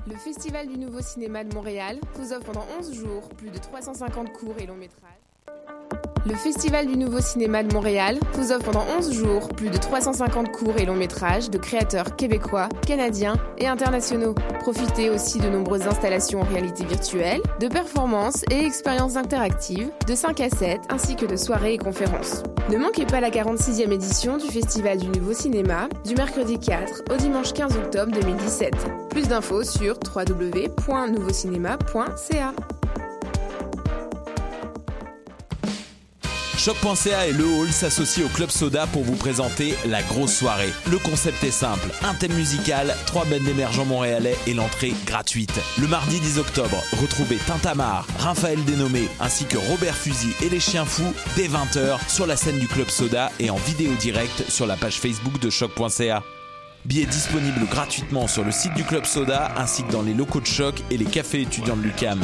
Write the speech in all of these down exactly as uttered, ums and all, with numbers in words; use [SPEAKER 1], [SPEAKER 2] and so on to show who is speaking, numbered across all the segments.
[SPEAKER 1] Le Festival du Nouveau Cinéma de Montréal vous offre pendant onze jours plus de trois cent cinquante courts et longs métrages. Le Festival du Nouveau Cinéma de Montréal vous offre pendant onze jours plus de trois cent cinquante courts et longs métrages de créateurs québécois, canadiens et internationaux. Profitez aussi de nombreuses installations en réalité virtuelle, de performances et expériences interactives, de cinq à sept, ainsi que de soirées et conférences. Ne manquez pas la quarante-sixième édition du Festival du Nouveau Cinéma du mercredi quatre au dimanche quinze octobre deux mille dix-sept. Plus d'infos sur w w w point nouveau cinéma point c a.
[SPEAKER 2] Choc point c a et Le Hall s'associent au Club Soda pour vous présenter la grosse soirée. Le concept est simple, un thème musical, trois bands émergents montréalais et l'entrée gratuite. Le mardi dix octobre, retrouvez Tintamarre, Raphaël Dénommé ainsi que Robert Fusil et les Chiens Fous dès vingt heures sur la scène du Club Soda et en vidéo directe sur la page Facebook de Choc point c a. Billets disponibles gratuitement sur le site du Club Soda ainsi que dans les locaux de Choc et les cafés étudiants de l'U Q A M.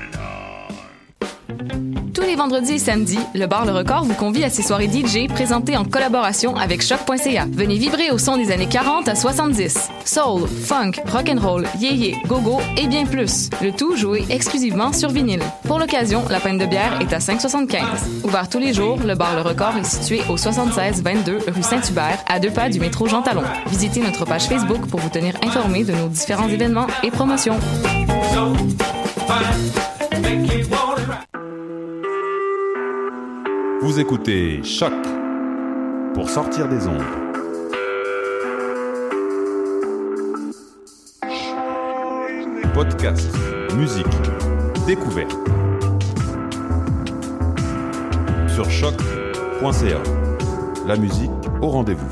[SPEAKER 3] Tous les vendredis et samedis, le bar Le Record vous convie à ses soirées D J présentées en collaboration avec Choc point c a. Venez vibrer au son des années quarante à soixante-dix. Soul, funk, rock'n'roll, yéyé, go-go et bien plus. Le tout joué exclusivement sur vinyle. Pour l'occasion, la pinte de bière est à cinq soixante-quinze. Ouvert tous les jours, le bar Le Record est situé au soixante-seize vingt-deux rue Saint-Hubert, à deux pas du métro Jean Talon. Visitez notre page Facebook pour vous tenir informé de nos différents événements et promotions.
[SPEAKER 4] Vous écoutez Choc pour sortir des ondes. Podcast, musique, découverte. Sur choc point c a. La musique au rendez-vous.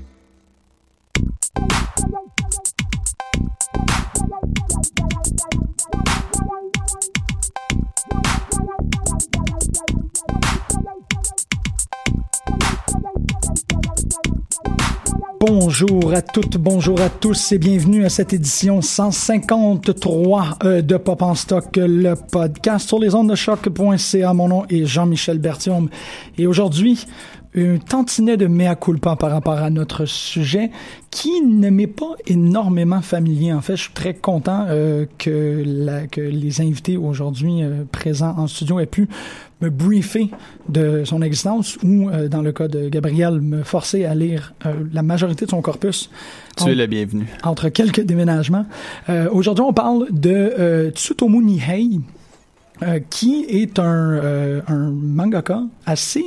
[SPEAKER 5] Bonjour à toutes, bonjour à tous et bienvenue à cette édition cent cinquante-trois euh, de Pop en Stock, le podcast sur les ondes de choc point c a. Mon nom est Jean-Michel Berthiaume et aujourd'hui, un tantinet de mea culpa par rapport à notre sujet qui ne m'est pas énormément familier. En fait, je suis très content euh, que, la, que les invités aujourd'hui euh, présents en studio aient pu me briefer de son existence ou, euh, dans le cas de Gabriel, me forcer à lire euh, la majorité de son corpus.
[SPEAKER 6] Tu en, es le bienvenu.
[SPEAKER 5] Entre quelques déménagements. Euh, aujourd'hui, on parle de euh, Tsutomu Nihei, euh, qui est un, euh, un mangaka assez...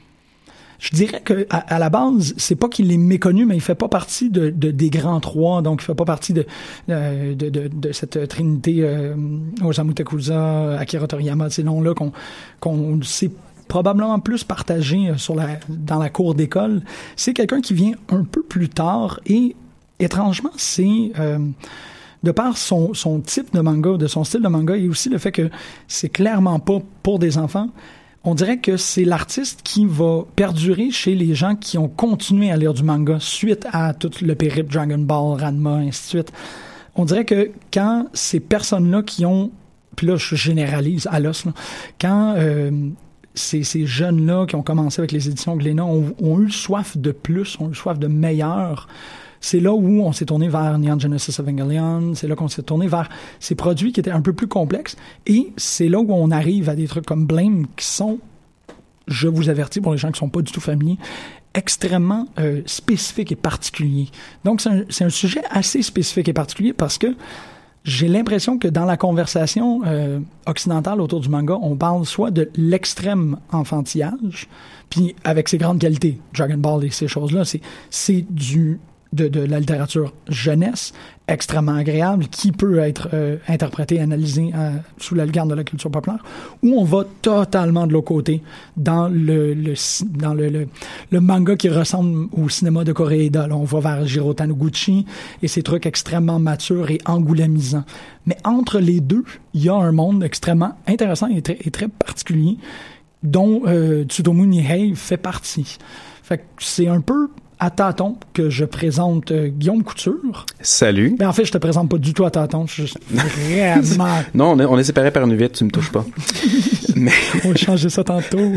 [SPEAKER 5] Je dirais que à, à la base, c'est pas qu'il est méconnu, mais il fait pas partie de, de des grands trois, donc il fait pas partie de de de, de, de cette trinité euh, Osamu Tezuka, Akira Toriyama, ces noms-là qu'on qu'on sait probablement plus partagé sur la dans la cour d'école. C'est quelqu'un qui vient un peu plus tard et étrangement, c'est euh, de par son son type de manga, de son style de manga, et aussi le fait que c'est clairement pas pour des enfants. On dirait que c'est l'artiste qui va perdurer chez les gens qui ont continué à lire du manga suite à tout le périple Dragon Ball, Ranma, ainsi de suite. On dirait que quand ces personnes-là qui ont, puis là je généralise à l'os, là, quand euh, ces, ces jeunes-là qui ont commencé avec les éditions Glénat ont, ont eu soif de plus, ont eu soif de meilleur, c'est là où on s'est tourné vers Neon Genesis Evangelion, c'est là qu'on s'est tourné vers ces produits qui étaient un peu plus complexes, et c'est là où on arrive à des trucs comme Blame qui sont, je vous avertis pour les gens qui sont pas du tout familiers, extrêmement euh, spécifiques et particuliers. Donc c'est un, c'est un sujet assez spécifique et particulier parce que j'ai l'impression que dans la conversation euh, occidentale autour du manga, on parle soit de l'extrême enfantillage, puis avec ses grandes qualités, Dragon Ball et ces choses-là, c'est, c'est du... De, de la littérature jeunesse, extrêmement agréable, qui peut être euh, interprétée, analysée euh, sous la lucarne de la culture populaire, où on va totalement de l'autre côté dans le, le, dans le, le, le manga qui ressemble au cinéma de Koreeda. Là, on va vers Jiro Taniguchi et ces trucs extrêmement matures et angoulamisants. Mais entre les deux, il y a un monde extrêmement intéressant et très, et très particulier dont euh, Tsutomu Nihei fait partie. Fait que c'est un peu à tâtons que je présente euh, Guillaume Couture.
[SPEAKER 6] Salut.
[SPEAKER 5] Mais en fait, je te présente pas du tout à tâtons. Je suis vraiment...
[SPEAKER 6] non, on est, on est séparés par une vitre, tu me touches pas.
[SPEAKER 5] Mais... On va changer ça tantôt.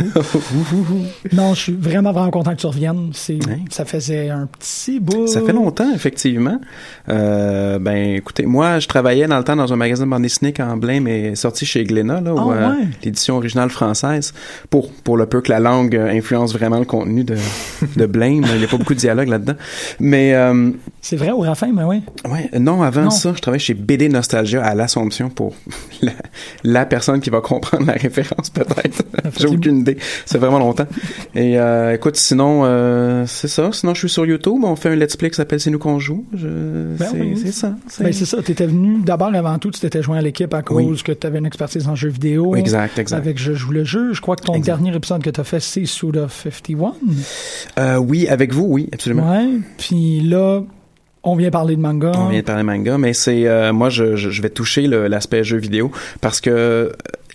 [SPEAKER 5] Non, je suis vraiment, vraiment content que tu reviennes. C'est, ouais. Ça faisait un petit bout.
[SPEAKER 6] Ça fait longtemps, effectivement. Euh, ben, écoutez, moi, je travaillais dans le temps dans un magasin de bande dessinée quand Blame est sorti chez Glénat, là, où, oh, ouais. euh, l'édition originale française, pour, pour le peu que la langue influence vraiment le contenu de, de Blame. Il n'y a pas beaucoup de dialogue là-dedans. Mais, euh,
[SPEAKER 5] c'est vrai au Raffin, mais oui.
[SPEAKER 6] Ouais, non, avant non. ça, je travaillais chez B D Nostalgia à l'Assomption pour la, la personne qui va comprendre la référence, peut-être. J'ai aucune idée. Ça fait vraiment longtemps. Et euh, écoute, sinon, euh, c'est ça. Sinon, je suis sur YouTube. On fait un let's play qui s'appelle C'est nous qu'on joue. Je... Ben c'est, oui. c'est ça. C'est...
[SPEAKER 5] Ben c'est ça. Tu étais venu, d'abord, avant tout, tu t'étais joint à l'équipe à cause oui. que tu avais une expertise en jeux vidéo.
[SPEAKER 6] Exact, exact.
[SPEAKER 5] Avec Je joue le jeu. Je crois que ton exact. dernier épisode que tu as fait, c'est Suda cinquante et un.
[SPEAKER 6] Euh, oui, avec vous, oui, absolument.
[SPEAKER 5] Ouais. Puis là... On vient parler de manga.
[SPEAKER 6] On vient de parler de manga, mais c'est euh, moi je, je je vais toucher le, l'aspect jeu vidéo parce que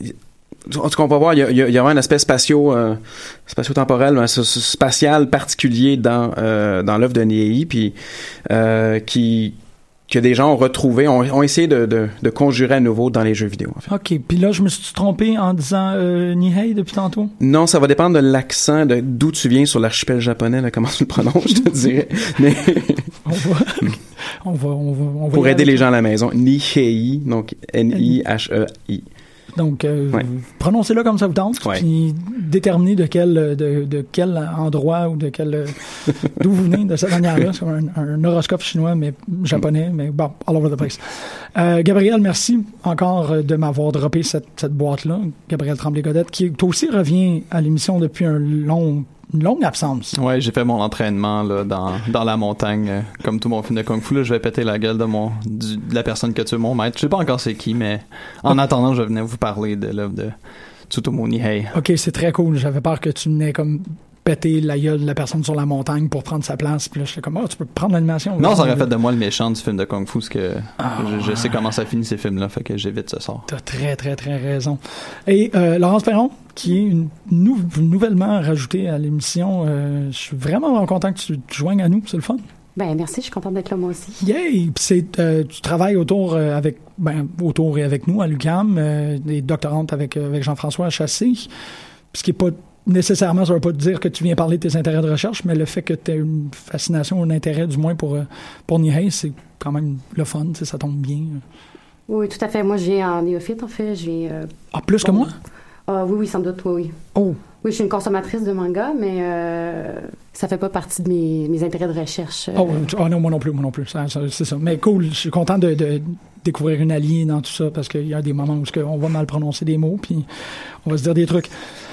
[SPEAKER 6] en tout cas on va voir il y a il y a, il y a un aspect spatio euh, spatio-temporel, un spatial particulier dans euh, dans l'œuvre de Nihei puis euh, qui que des gens ont retrouvé, ont, ont essayé de, de, de conjurer à nouveau dans les jeux vidéo. En fait.
[SPEAKER 5] OK. Puis là, je me suis trompé en disant euh, Nihei depuis tantôt?
[SPEAKER 6] Non, ça va dépendre de l'accent, de d'où tu viens sur l'archipel japonais, là, comment tu le prononces, je te dirais. Mais...
[SPEAKER 5] on va... on va, on va, on va
[SPEAKER 6] Pour aider les gens à la maison, Nihei, donc N I H E I.
[SPEAKER 5] Donc, euh,
[SPEAKER 6] ouais.
[SPEAKER 5] prononcez-le comme ça vous tente,
[SPEAKER 6] ouais.
[SPEAKER 5] puis déterminez de quel, de, de quel endroit ou de quel, d'où vous venez de cette manière-là. C'est comme un, un horoscope chinois, mais japonais, mais bon, all over the place. Euh, Gabriel, merci encore de m'avoir droppé cette, cette boîte-là. Gabriel Tremblay-Godette, qui toi aussi revient à l'émission depuis un long une longue absence.
[SPEAKER 7] Ouais, j'ai fait mon entraînement là, dans, dans la montagne. Euh, comme tout mon film de Kung Fu, là, je vais péter la gueule de, mon, du, de la personne que tu es mon maître. Je sais pas encore c'est qui, mais en oh. attendant, je venais vous parler de l'œuvre de Tsutomu Nihei.
[SPEAKER 5] Ok, c'est très cool. J'avais peur que tu venais comme péter la gueule de la personne sur la montagne pour prendre sa place. Puis là, j'étais comme, oh, tu peux prendre l'animation.
[SPEAKER 7] Non, ça aurait fait de moi le méchant du film de Kung Fu, parce que ah, je, je sais comment ça finit ces films-là, fait que j'évite ce sort.
[SPEAKER 5] T'as très, très, très raison. Et euh, Laurence Perron, qui est une nou- nouvellement rajoutée à l'émission, euh, je suis vraiment content que tu te joignes à nous, c'est le fun.
[SPEAKER 8] Ben merci, je suis contente d'être là moi aussi.
[SPEAKER 5] Yay! Puis c'est, euh, tu travailles autour euh, avec, ben, autour et avec nous à l'U Q A M, euh, des doctorantes avec, euh, avec Jean-François Chassé, ce qui est pas nécessairement, ça veut pas dire que tu viens parler de tes intérêts de recherche, mais le fait que tu aies une fascination, un intérêt du moins pour, pour Nihei, c'est quand même le fun, ça tombe bien.
[SPEAKER 8] Oui, tout à fait. Moi, je viens en néophyte, en fait. Je viens, euh,
[SPEAKER 5] ah, plus
[SPEAKER 8] bon,
[SPEAKER 5] que moi?
[SPEAKER 8] Ah, oui, oui, sans doute, oui, oui.
[SPEAKER 5] Oh!
[SPEAKER 8] Oui, je suis une consommatrice de manga, mais euh, ça fait pas partie de mes, mes intérêts de recherche. Euh...
[SPEAKER 5] Oh, oh non, moi non plus, moi non plus. Ça, ça, c'est ça. Mais cool, je suis content de, de découvrir une alliée dans tout ça, parce qu'il y a des moments où on va mal prononcer des mots, puis on va se dire des trucs.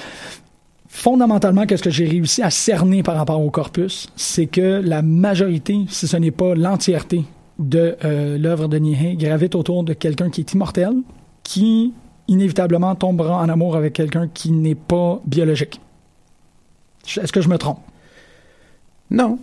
[SPEAKER 5] Fondamentalement, qu'est-ce que j'ai réussi à cerner par rapport au corpus, c'est que la majorité, si ce n'est pas l'entièreté de euh, l'œuvre de Nihei, gravite autour de quelqu'un qui est immortel, qui inévitablement tombera en amour avec quelqu'un qui n'est pas biologique. Est-ce que je me trompe?
[SPEAKER 6] Non.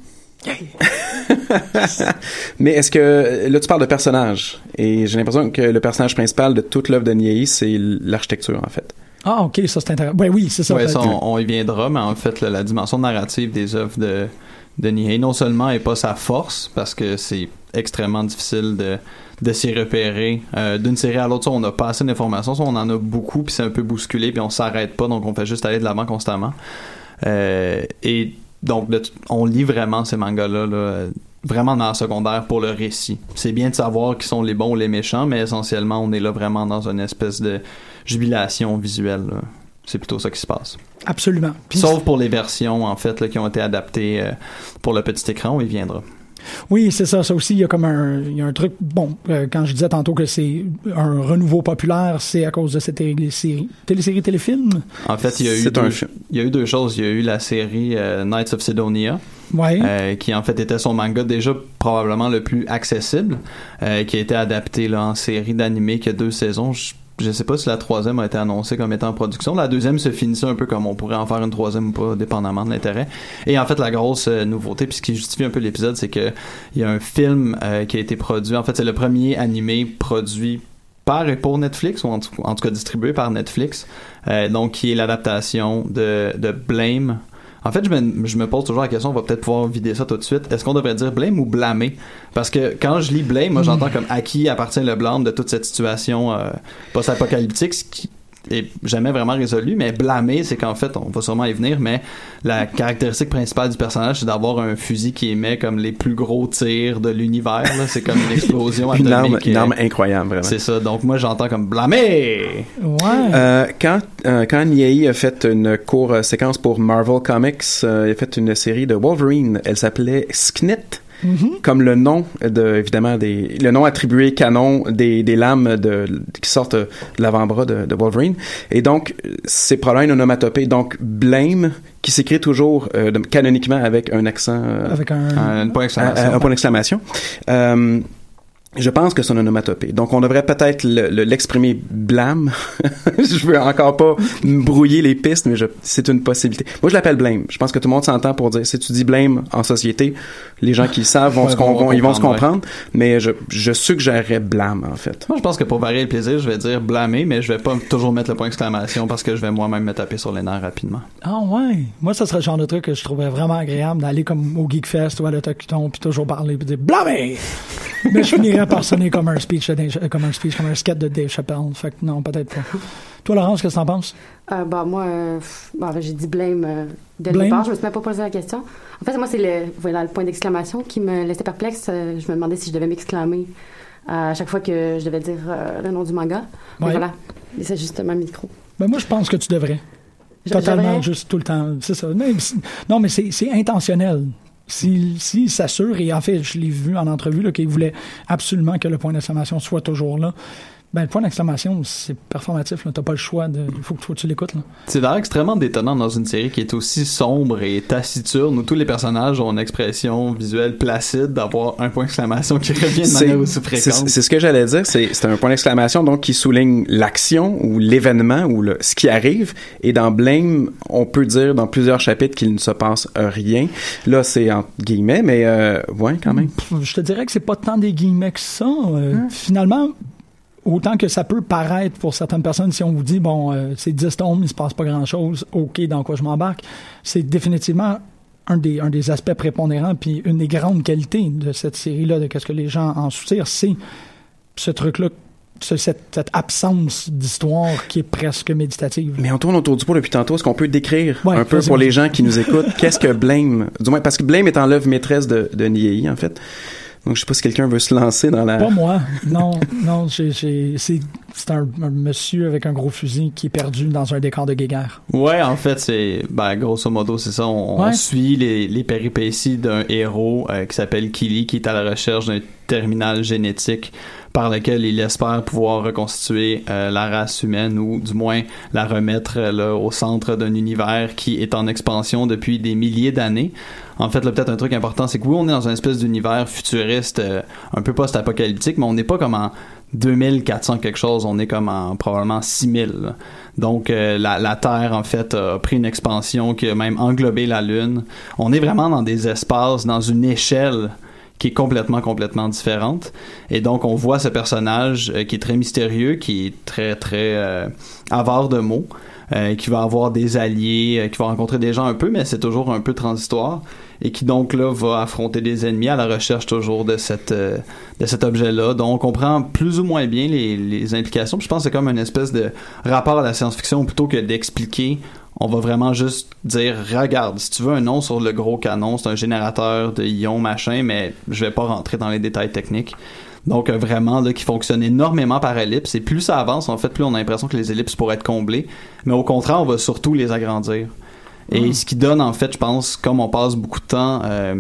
[SPEAKER 6] Mais est-ce que... Là, tu parles de personnage, et j'ai l'impression que le personnage principal de toute l'œuvre de Nihei, c'est l'architecture, en fait.
[SPEAKER 5] Ah, OK, ça c'est intéressant. Ben oui, c'est ça.
[SPEAKER 7] Ouais, ça on, on y viendra, mais en fait, là, la dimension narrative des œuvres de, de Nihei, non seulement n'est pas sa force, parce que c'est extrêmement difficile de, de s'y repérer. Euh, d'une série à l'autre, ça, on n'a pas assez d'informations, ça, on en a beaucoup, puis c'est un peu bousculé, puis on s'arrête pas, donc on fait juste aller de l'avant constamment. Euh, et donc, de, on lit vraiment ces mangas-là, là, vraiment dans la secondaire pour le récit. C'est bien de savoir qui sont les bons ou les méchants, mais essentiellement, on est là vraiment dans une espèce de jubilation visuelle. Là. C'est plutôt ça qui se passe.
[SPEAKER 5] Absolument. Puis
[SPEAKER 7] sauf pour les versions, en fait, là, qui ont été adaptées euh, pour le petit écran, on y viendra.
[SPEAKER 5] Oui, c'est ça. Ça aussi, il y a comme un, il y a un truc. Bon, euh, quand je disais tantôt que c'est un renouveau populaire, c'est à cause de cette télésérie, télésérie téléfilm.
[SPEAKER 7] En fait, il y a eu
[SPEAKER 6] c'est
[SPEAKER 7] deux,
[SPEAKER 6] un...
[SPEAKER 7] il y a eu deux choses. Il y a eu la série euh, Knights of Sidonia,
[SPEAKER 5] ouais.
[SPEAKER 7] euh, qui en fait était son manga déjà probablement le plus accessible, euh, qui a été adapté là en série d'animé qui a deux saisons. Je, Je sais pas si la troisième a été annoncée comme étant en production. La deuxième se finissait un peu comme on pourrait en faire une troisième ou pas, dépendamment de l'intérêt. Et en fait, la grosse euh, nouveauté, puis ce qui justifie un peu l'épisode, c'est que il y a un film euh, qui a été produit. En fait, c'est le premier animé produit par et pour Netflix, ou en tout, en tout cas distribué par Netflix. Euh, donc, qui est l'adaptation de, de Blame. En fait, je me, je me pose toujours la question, on va peut-être pouvoir vider ça tout de suite. Est-ce qu'on devrait dire blame ou blâmer? Parce que quand je lis blame, moi j'entends comme à qui appartient le blâme de toute cette situation euh, post-apocalyptique, ce qui est jamais vraiment résolu, mais blâmer, c'est qu'en fait, on va sûrement y venir, mais la caractéristique principale du personnage, c'est d'avoir un fusil qui émet comme les plus gros tirs de l'univers, là. C'est comme une explosion atomique.
[SPEAKER 6] Une arme, une arme incroyable, vraiment.
[SPEAKER 7] C'est ça. Donc, moi, j'entends comme blâmer!
[SPEAKER 5] Ouais.
[SPEAKER 6] Euh, quand, euh, quand Niei a fait une courte euh, séquence pour Marvel Comics, euh, il a fait une série de Wolverine. Elle s'appelait Sknit. Mm-hmm. Comme le nom de, évidemment, des, le nom attribué canon des, des lames de, qui sortent de l'avant-bras de, de Wolverine. Et donc, c'est probablement une onomatopée. Donc, blame, qui s'écrit toujours, euh, de, canoniquement avec un accent, euh,
[SPEAKER 5] avec un,
[SPEAKER 7] un, un point d'exclamation.
[SPEAKER 6] Un, un point d'exclamation. Euh, Je pense que c'est une onomatopée. Donc, on devrait peut-être le, le, l'exprimer blâme. Je veux encore pas brouiller les pistes, mais je, c'est une possibilité. Moi, je l'appelle blame. Je pense que tout le monde s'entend pour dire, si tu dis blame en société, les gens qui le savent vont, ouais, se, vont, vont, ils vont se comprendre. Ouais. Mais je, je suggérerais blâme, en fait.
[SPEAKER 7] Moi, je pense que pour varier le plaisir, je vais dire blâmer, mais je vais pas toujours mettre le point d'exclamation parce que je vais moi-même me taper sur les nerfs rapidement.
[SPEAKER 5] Ah ouais. Moi, ça serait le genre de truc que je trouverais vraiment agréable d'aller comme au Geekfest ou à l'Autocuton puis toujours parler puis dire blâmer! Mais je finirais par sonner comme un speech, de Dave, comme un speech, comme un sketch de Dave Chappelle. Fait que non, peut-être pas. Toi, Laurence, qu'est-ce que t'en penses?
[SPEAKER 8] Euh, bah, moi, euh, bah, j'ai dit blame euh, dès le départ. Je me suis même pas posé la question. En fait, moi, c'est le, voilà, le point d'exclamation qui me laissait perplexe. Euh, je me demandais si je devais m'exclamer à chaque fois que je devais dire euh, le nom du manga. Mais ouais. Voilà. Et c'est justement le micro.
[SPEAKER 5] Ben, moi, je pense que tu devrais. Je, Totalement, devrais... juste tout le temps. C'est ça. Mais, non, mais c'est, c'est intentionnel. S'il si, si s'assure, et en fait, je l'ai vu en entrevue, là, qu'il voulait absolument que le point d'exclamation soit toujours là. Ben, le point d'exclamation, c'est performatif, là. T'as pas le choix de, il faut, faut que tu l'écoutes, là.
[SPEAKER 7] C'est d'ailleurs extrêmement détonnant dans une série qui est aussi sombre et taciturne, où tous les personnages ont une expression visuelle placide, d'avoir un point d'exclamation qui revient de
[SPEAKER 6] c'est,
[SPEAKER 7] manière aussi fréquente.
[SPEAKER 6] C'est, c'est ce que j'allais dire, c'est, c'est un point d'exclamation, donc, qui souligne l'action, ou l'événement, ou le, ce qui arrive, et dans Blame, on peut dire dans plusieurs chapitres qu'il ne se passe rien. Là, c'est entre guillemets, mais, euh, ouais, quand même.
[SPEAKER 5] Je te dirais que c'est pas tant des guillemets que ça. Euh, hein? Finalement, autant que ça peut paraître pour certaines personnes, si on vous dit, bon, euh, c'est dix tomes, il se passe pas grand-chose, OK, dans quoi je m'embarque, c'est définitivement un des, un des aspects prépondérants, puis une des grandes qualités de cette série-là, de qu'est-ce que les gens en soutirent, c'est ce truc-là, ce, cette, cette absence d'histoire qui est presque méditative.
[SPEAKER 6] Mais on tourne autour du pot depuis tantôt. Est-ce qu'on peut décrire ouais, un peu pour les gens qui nous écoutent, qu'est-ce que Blame, du moins, parce que Blame est en l'œuvre maîtresse de, de Niei, en fait. Donc, je sais pas si quelqu'un veut se lancer dans la...
[SPEAKER 5] Pas moi. Non, non, j'ai, j'ai, c'est, c'est un, un monsieur avec un gros fusil qui est perdu dans un décor de guéguerre.
[SPEAKER 7] Ouais, en fait, c'est, ben, grosso modo, c'est ça. On, ouais. on suit les, les péripéties d'un héros euh, qui s'appelle Kili, qui est à la recherche d'un terminal génétique par lequel il espère pouvoir reconstituer euh, la race humaine, ou du moins la remettre euh, là, au centre d'un univers qui est en expansion depuis des milliers d'années. En fait, là, peut-être un truc important, c'est que oui, on est dans une espèce d'univers futuriste, euh, un peu post-apocalyptique, mais on n'est pas comme en deux mille quatre cents quelque chose, on est comme en probablement six mille. Là. Donc, euh, la, la Terre, en fait, a pris une expansion qui a même englobé la Lune. On est vraiment dans des espaces, dans une échelle qui est complètement, complètement différente. Et donc, on voit ce personnage euh, qui est très mystérieux, qui est très, très euh, avare de mots, euh, qui va avoir des alliés, euh, qui va rencontrer des gens un peu, mais c'est toujours un peu transitoire, et qui donc là va affronter des ennemis à la recherche toujours de cette euh, de cet objet-là. Donc, on comprend plus ou moins bien les, les implications. Puis je pense que c'est comme une espèce de rapport à la science-fiction, plutôt que d'expliquer. On va vraiment juste dire, regarde, si tu veux un nom sur le gros canon, c'est un générateur de ions, machin, mais je vais pas rentrer dans les détails techniques. Donc, euh, vraiment, là, qui fonctionne énormément par ellipse. Et plus ça avance, en fait, plus on a l'impression que les ellipses pourraient être comblées. Mais au contraire, on va surtout les agrandir. Et mmh. ce qui donne, en fait, je pense, comme on passe beaucoup de temps euh,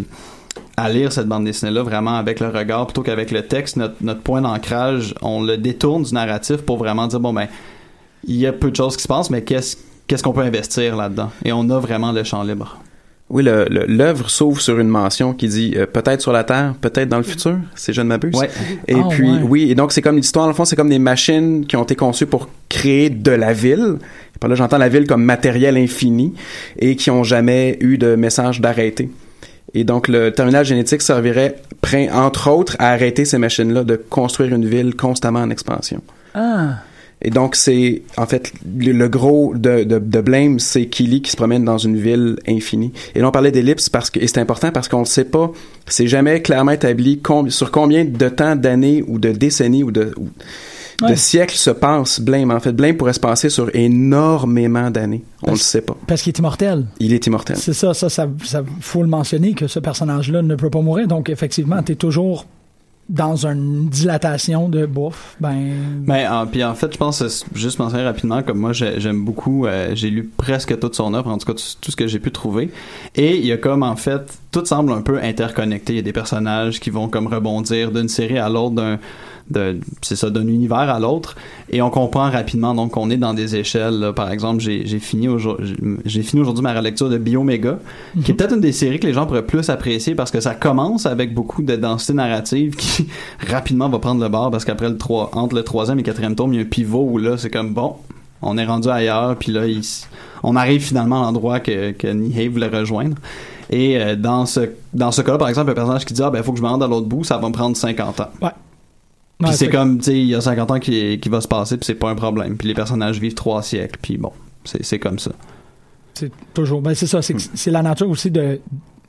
[SPEAKER 7] à lire cette bande dessinée-là, vraiment avec le regard, plutôt qu'avec le texte, notre, notre point d'ancrage, on le détourne du narratif pour vraiment dire, bon, ben, il y a peu de choses qui se passent, mais qu'est-ce Qu'est-ce qu'on peut investir là-dedans? Et on a vraiment le champ libre.
[SPEAKER 6] Oui, le, le, l'œuvre s'ouvre sur une mention qui dit euh, peut-être sur la Terre, peut-être dans le futur, si je ne m'abuse.
[SPEAKER 7] Ouais.
[SPEAKER 6] Et oh, puis, ouais. oui, et donc c'est comme l'histoire, dans le fond, c'est comme des machines qui ont été conçues pour créer de la ville. Et par là, j'entends la ville comme matériel infini et qui ont jamais eu de message d'arrêter. Et donc, le terminal génétique servirait, entre autres, à arrêter ces machines-là de construire une ville constamment en expansion.
[SPEAKER 5] Ah!
[SPEAKER 6] Et donc, c'est, en fait, le, le gros de, de, de Blame, c'est Kili qui se promène dans une ville infinie. Et là, on parlait d'ellipse parce que, et c'est important parce qu'on ne sait pas, c'est jamais clairement établi com- sur combien de temps, d'années ou de décennies ou de, ou ouais. de siècles se passe Blame. En fait, Blame pourrait se passer sur énormément d'années. On
[SPEAKER 5] parce,
[SPEAKER 6] le sait pas.
[SPEAKER 5] Parce qu'il est immortel.
[SPEAKER 6] Il est immortel.
[SPEAKER 5] C'est ça, ça, ça, ça faut le mentionner que ce personnage-là ne peut pas mourir. Donc, effectivement, t'es toujours dans une dilatation de bouffe. Ben.
[SPEAKER 7] Mais en, puis en fait, je pense juste mentionner rapidement, comme moi, j'aime beaucoup. Euh, j'ai lu presque toute son œuvre, en tout cas tout ce que j'ai pu trouver. Et il y a comme en fait, tout semble un peu interconnecté. Il y a des personnages qui vont comme rebondir d'une série à l'autre, d'un de c'est ça d'un univers à l'autre, et on comprend rapidement donc qu'on est dans des échelles là. Par exemple, j'ai j'ai fini aujourd'hui j'ai fini aujourd'hui ma relecture de Bioméga, mm-hmm. qui est peut-être une des séries que les gens pourraient plus apprécier parce que ça commence avec beaucoup de densité narrative qui rapidement va prendre le bord parce qu'après le trois entre le troisième et quatrième tome, il y a un pivot où là c'est comme bon, on est rendu ailleurs, puis là il, on arrive finalement à l'endroit que que Nihei voulait rejoindre. Et euh, dans ce dans ce cas-là, par exemple, un personnage qui dit ah ben faut que je me rende à l'autre bout, ça va me prendre cinquante ans.
[SPEAKER 5] Ouais.
[SPEAKER 7] Puis ouais, c'est, c'est comme, tu sais, il y a cinquante ans qui, qui va se passer, puis c'est pas un problème. Puis les personnages vivent trois siècles, puis bon, c'est, c'est comme ça.
[SPEAKER 5] C'est toujours, ben c'est ça, c'est, c'est la nature aussi de,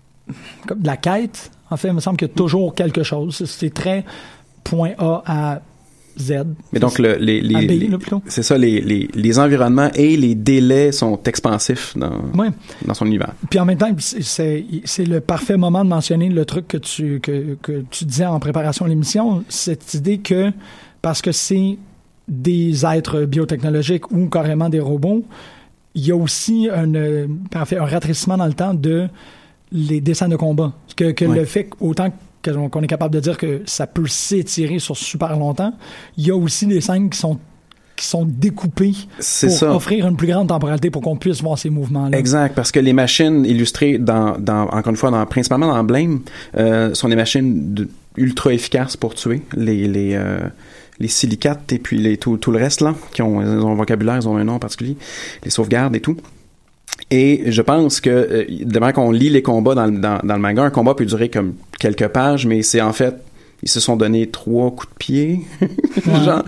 [SPEAKER 5] de la quête. En fait, il me semble qu'il y a toujours quelque chose. C'est très point A à Z.
[SPEAKER 6] Mais donc, le, les, les,
[SPEAKER 5] B,
[SPEAKER 6] les,
[SPEAKER 5] là,
[SPEAKER 6] c'est ça, les, les, les environnements et les délais sont expansifs dans,
[SPEAKER 5] ouais.
[SPEAKER 6] dans son univers.
[SPEAKER 5] Puis en même temps, c'est, c'est le parfait moment de mentionner le truc que tu, que, que tu disais en préparation à l'émission, cette idée que, parce que c'est des êtres biotechnologiques ou carrément des robots, il y a aussi un, en fait, un rattrissement dans le temps de les dessins de combat. Que, que ouais. le fait qu'autant qu'on est capable de dire que ça peut s'étirer sur super longtemps, il y a aussi des scènes qui sont qui sont découpées
[SPEAKER 6] c'est
[SPEAKER 5] pour
[SPEAKER 6] ça.
[SPEAKER 5] offrir une plus grande temporalité pour qu'on puisse voir ces mouvements-là.
[SPEAKER 6] Exact, parce que les machines illustrées, dans, dans encore une fois, dans, principalement dans Blame, euh, sont des machines de, ultra efficaces pour tuer les les euh, les silicates et puis les, tout, tout le reste là, qui ont, ils ont un vocabulaire, ils ont un nom particulier, les sauvegardes et tout. Et je pense que, euh, de manière qu'on lit les combats dans, dans, dans le manga, un combat peut durer comme quelques pages, mais c'est en fait, ils se sont donné trois coups de pied. Ouais. Genre.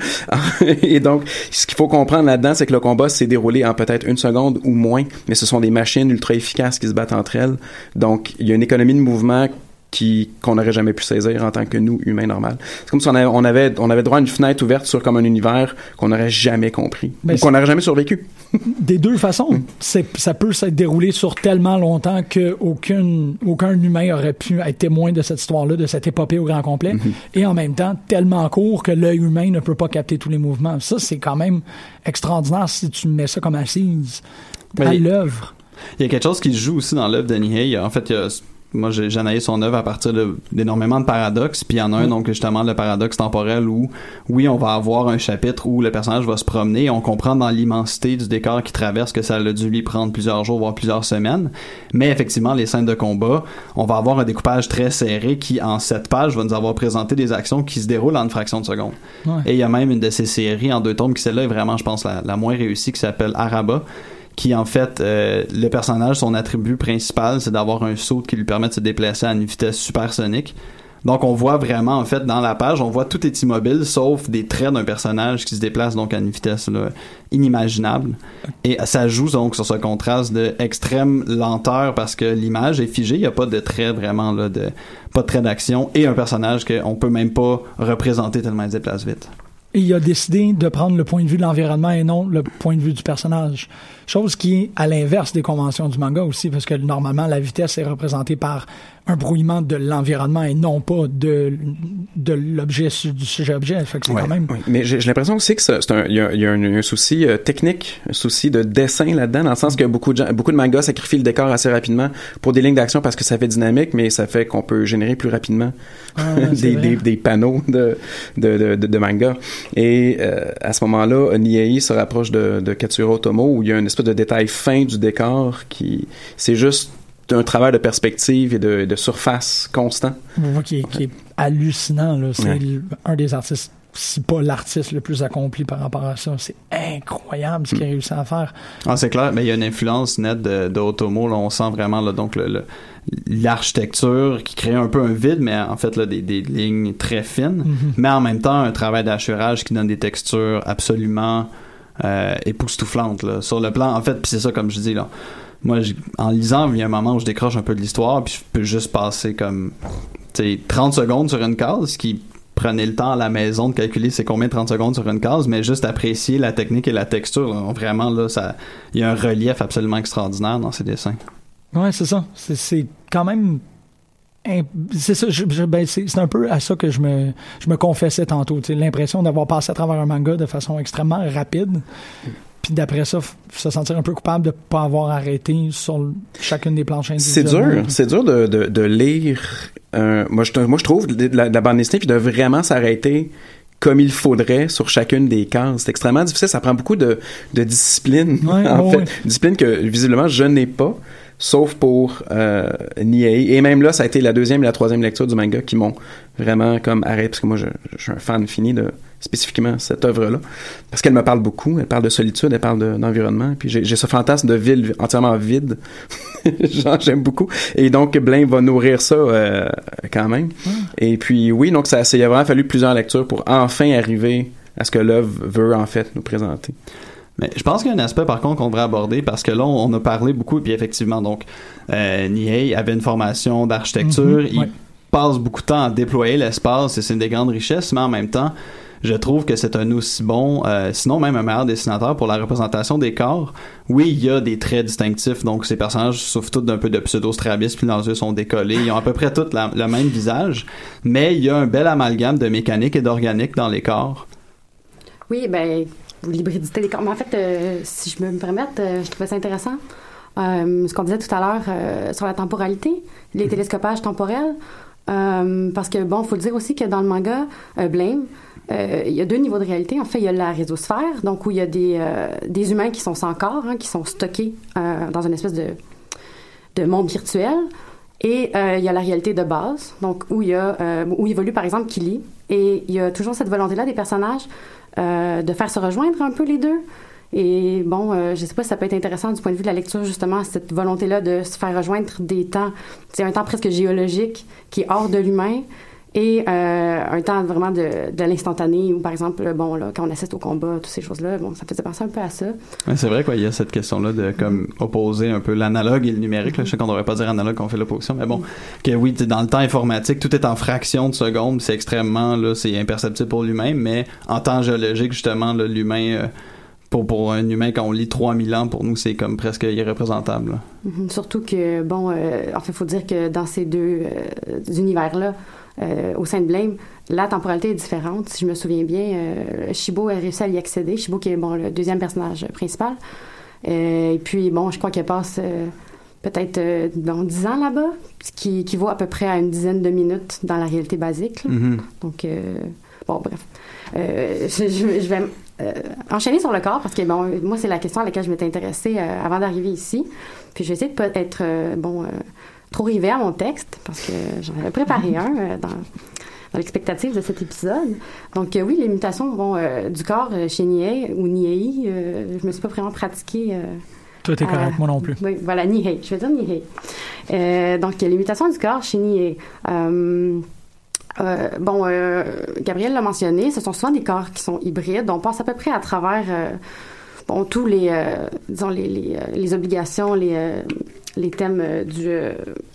[SPEAKER 6] Et donc, ce qu'il faut comprendre là-dedans, c'est que le combat s'est déroulé en peut-être une seconde ou moins, mais ce sont des machines ultra efficaces qui se battent entre elles. Donc, il y a une économie de mouvement qui qu'on n'aurait jamais pu saisir en tant que nous, humains normaux. C'est comme si on avait, on avait, on avait droit à une fenêtre ouverte sur comme un univers qu'on n'aurait jamais compris, ben ou qu'on n'aurait jamais survécu.
[SPEAKER 5] Des deux façons. Mm. C'est, ça peut s'être déroulé sur tellement longtemps qu'aucun aucun humain aurait pu être témoin de cette histoire-là, de cette épopée au grand complet, mm-hmm. et en même temps tellement court que l'œil humain ne peut pas capter tous les mouvements. Ça, c'est quand même extraordinaire si tu mets ça comme assise à ben, l'œuvre.
[SPEAKER 7] Il y a quelque chose qui se joue aussi dans l'œuvre de Nihei. En fait, il y a moi j'ai, j'ai analysé son œuvre à partir de, d'énormément de paradoxes, puis il y en a un, donc justement le paradoxe temporel où oui on va avoir un chapitre où le personnage va se promener et on comprend dans l'immensité du décor qu'il traverse que ça a dû lui prendre plusieurs jours voire plusieurs semaines, mais effectivement les scènes de combat, on va avoir un découpage très serré qui en sept pages va nous avoir présenté des actions qui se déroulent en une fraction de seconde. Ouais. Et il y a même une de ces séries en deux tomes qui celle-là est vraiment je pense la, la moins réussie, qui s'appelle Araba, qui en fait, euh, le personnage, son attribut principal, c'est d'avoir un saut qui lui permet de se déplacer à une vitesse supersonique. Donc on voit vraiment, en fait, dans la page, on voit tout est immobile, sauf des traits d'un personnage qui se déplace donc à une vitesse là, inimaginable. Et ça joue donc sur ce contraste de extrême lenteur parce que l'image est figée, il n'y a pas de trait vraiment, là, de, pas de trait d'action, et un personnage qu'on peut même pas représenter tellement il se déplace vite.
[SPEAKER 5] Et il a décidé de prendre le point de vue de l'environnement et non le point de vue du personnage. Chose qui est à l'inverse des conventions du manga aussi, parce que normalement, la vitesse est représentée par un brouillement de l'environnement et non pas de, de l'objet, du sujet-objet. Fait que c'est
[SPEAKER 6] ouais,
[SPEAKER 5] quand même...
[SPEAKER 6] ouais. Mais j'ai, j'ai l'impression aussi que c'est, c'est un, il y a, il y a un, un souci euh, technique, un souci de dessin là-dedans, dans le sens que beaucoup de gens, beaucoup de mangas sacrifient le décor assez rapidement pour des lignes d'action parce que ça fait dynamique, mais ça fait qu'on peut générer plus rapidement ah, ouais, des, des, des panneaux de, de, de, de, de manga. Et euh, à ce moment-là, Nihei se rapproche de, de Katsura Otomo, où il y a une espèce de détail fin du décor qui... C'est juste un travail de perspective et de, de surface constant.
[SPEAKER 5] Ouais, qui, est, qui est hallucinant. Là. C'est ouais. un des artistes, si pas l'artiste le plus accompli par rapport à ça. C'est incroyable ce qu'il a réussi à faire.
[SPEAKER 7] Ah, c'est clair, mais il y a une influence nette de, de Otomo. Là, on sent vraiment là, donc le, le, l'architecture qui crée un peu un vide, mais en fait là, des, des lignes très fines, mm-hmm. mais en même temps un travail d'achurage qui donne des textures absolument euh, époustouflantes là, sur le plan. En fait, puis c'est ça comme je dis là. Moi, en lisant, il y a un moment où je décroche un peu de l'histoire, puis je peux juste passer comme, tu sais, trente secondes sur une case, ce qui prenez le temps à la maison de calculer c'est combien de trente secondes sur une case, mais juste apprécier la technique et la texture. Là, vraiment, là, ça, il y a un relief absolument extraordinaire dans ces dessins.
[SPEAKER 5] Ouais, c'est ça. C'est, c'est quand même... C'est ça, je, je, ben c'est, c'est un peu à ça que je me, je me confessais tantôt. L'impression d'avoir passé à travers un manga de façon extrêmement rapide. Puis d'après ça, f- se sentir un peu coupable de ne pas avoir arrêté sur chacune des planches
[SPEAKER 6] C'est
[SPEAKER 5] individuelles.
[SPEAKER 6] dur, c'est dur de, de, de lire. Euh, moi, je, moi, je trouve de la, de la bande dessinée puis de vraiment s'arrêter comme il faudrait sur chacune des cases. C'est extrêmement difficile. Ça prend beaucoup de, de discipline,
[SPEAKER 5] ouais,
[SPEAKER 6] en
[SPEAKER 5] ouais,
[SPEAKER 6] fait.
[SPEAKER 5] Ouais.
[SPEAKER 6] Discipline que, visiblement, je n'ai pas. Sauf pour euh, Nihei. Et même là, ça a été la deuxième et la troisième lecture du manga qui m'ont vraiment comme arrêté, parce que moi, je, je suis un fan fini de spécifiquement cette œuvre-là. Parce qu'elle me parle beaucoup. Elle parle de solitude, elle parle de, d'environnement. Puis j'ai, j'ai ce fantasme de ville entièrement vide. Genre, j'aime beaucoup. Et donc, Blame va nourrir ça euh, quand même. Mm. Et puis, oui, donc ça, ça, il a vraiment fallu plusieurs lectures pour enfin arriver à ce que l'œuvre veut, en fait, nous présenter.
[SPEAKER 7] Mais je pense qu'il y a un aspect par contre qu'on devrait aborder parce que là on, on a parlé beaucoup et puis effectivement donc euh, Nihei avait une formation d'architecture, mm-hmm, il ouais. passe beaucoup de temps à déployer l'espace et c'est une des grandes richesses, mais en même temps je trouve que c'est un aussi bon euh, sinon même un meilleur dessinateur pour la représentation des corps. Oui, il y a des traits distinctifs, donc ces personnages souffrent tous d'un peu de pseudo-strabisme, puis leurs yeux sont décollés, ils ont à peu près tous la, le même visage, mais il y a un bel amalgame de mécanique et d'organique dans les corps.
[SPEAKER 8] Oui, ben l'hybridité des corps. Mais en fait, euh, si je me permette, euh, je trouvais ça intéressant. Euh, ce qu'on disait tout à l'heure euh, sur la temporalité, les télescopages temporels. Euh, parce que, bon, il faut dire aussi que dans le manga euh, Blame, euh, il y a deux niveaux de réalité. En fait, il y a la résosphère, donc où il y a des, euh, des humains qui sont sans corps, hein, qui sont stockés euh, dans une espèce de, de monde virtuel. Et euh, il y a la réalité de base, donc où il y a euh, où évolue par exemple Kili. Et il y a toujours cette volonté-là des personnages Euh, de faire se rejoindre un peu les deux. Et bon, euh, je sais pas si ça peut être intéressant du point de vue de la lecture, justement, cette volonté-là de se faire rejoindre des temps. C'est un temps presque géologique qui est hors de l'humain et euh, un temps vraiment de, de l'instantané où, par exemple, bon, là, quand on assiste au combat, toutes ces choses-là, bon, ça faisait penser un peu à ça.
[SPEAKER 7] Ouais, c'est vrai qu'il y a cette question-là de comme opposer un peu l'analogue et le numérique. Là. Je sais qu'on ne devrait pas dire analogue quand on fait l'opposition, mais bon, que oui, dans le temps informatique, tout est en fractions de secondes, c'est extrêmement, là, c'est imperceptible pour l'humain, mais en temps géologique, justement, là, l'humain... Euh, Pour, pour un humain, quand on lit trois mille ans, pour nous, c'est comme presque irréprésentable. Mm-hmm.
[SPEAKER 8] Surtout que, bon, euh, en fait, il faut dire que dans ces deux euh, univers-là, euh, au sein de Blame, la temporalité est différente. Si je me souviens bien, euh, Shibo a réussi à y accéder. Shibo qui est, bon, le deuxième personnage principal. Euh, et puis, bon, je crois qu'elle passe euh, peut-être euh, dans dix ans là-bas, ce qui, qui vaut à peu près à une dizaine de minutes dans la réalité basique. Mm-hmm. Donc, euh, bon, bref. Euh, je, je vais... Euh, enchaîner sur le corps, parce que bon, moi, c'est la question à laquelle je m'étais intéressée euh, avant d'arriver ici. Puis je vais essayer de pas être euh, bon, euh, trop rivée à mon texte, parce que j'en avais préparé un euh, dans, dans l'expectative de cet épisode. Donc euh, oui, les mutations bon, euh, du corps euh, chez Nihei ou Nihei, euh, je me suis pas vraiment pratiquée. Euh,
[SPEAKER 5] Toi, t'es correct, moi non plus.
[SPEAKER 8] Oui, voilà, Nihei. Je vais dire Nihei. Euh, donc, les mutations du corps chez Nihei. Euh, Euh, bon, euh, Gabriel l'a mentionné, ce sont souvent des corps qui sont hybrides. On passe à peu près à travers euh, bon, tous les, euh, disons, les, les, les obligations, les, euh, les thèmes euh, du, euh,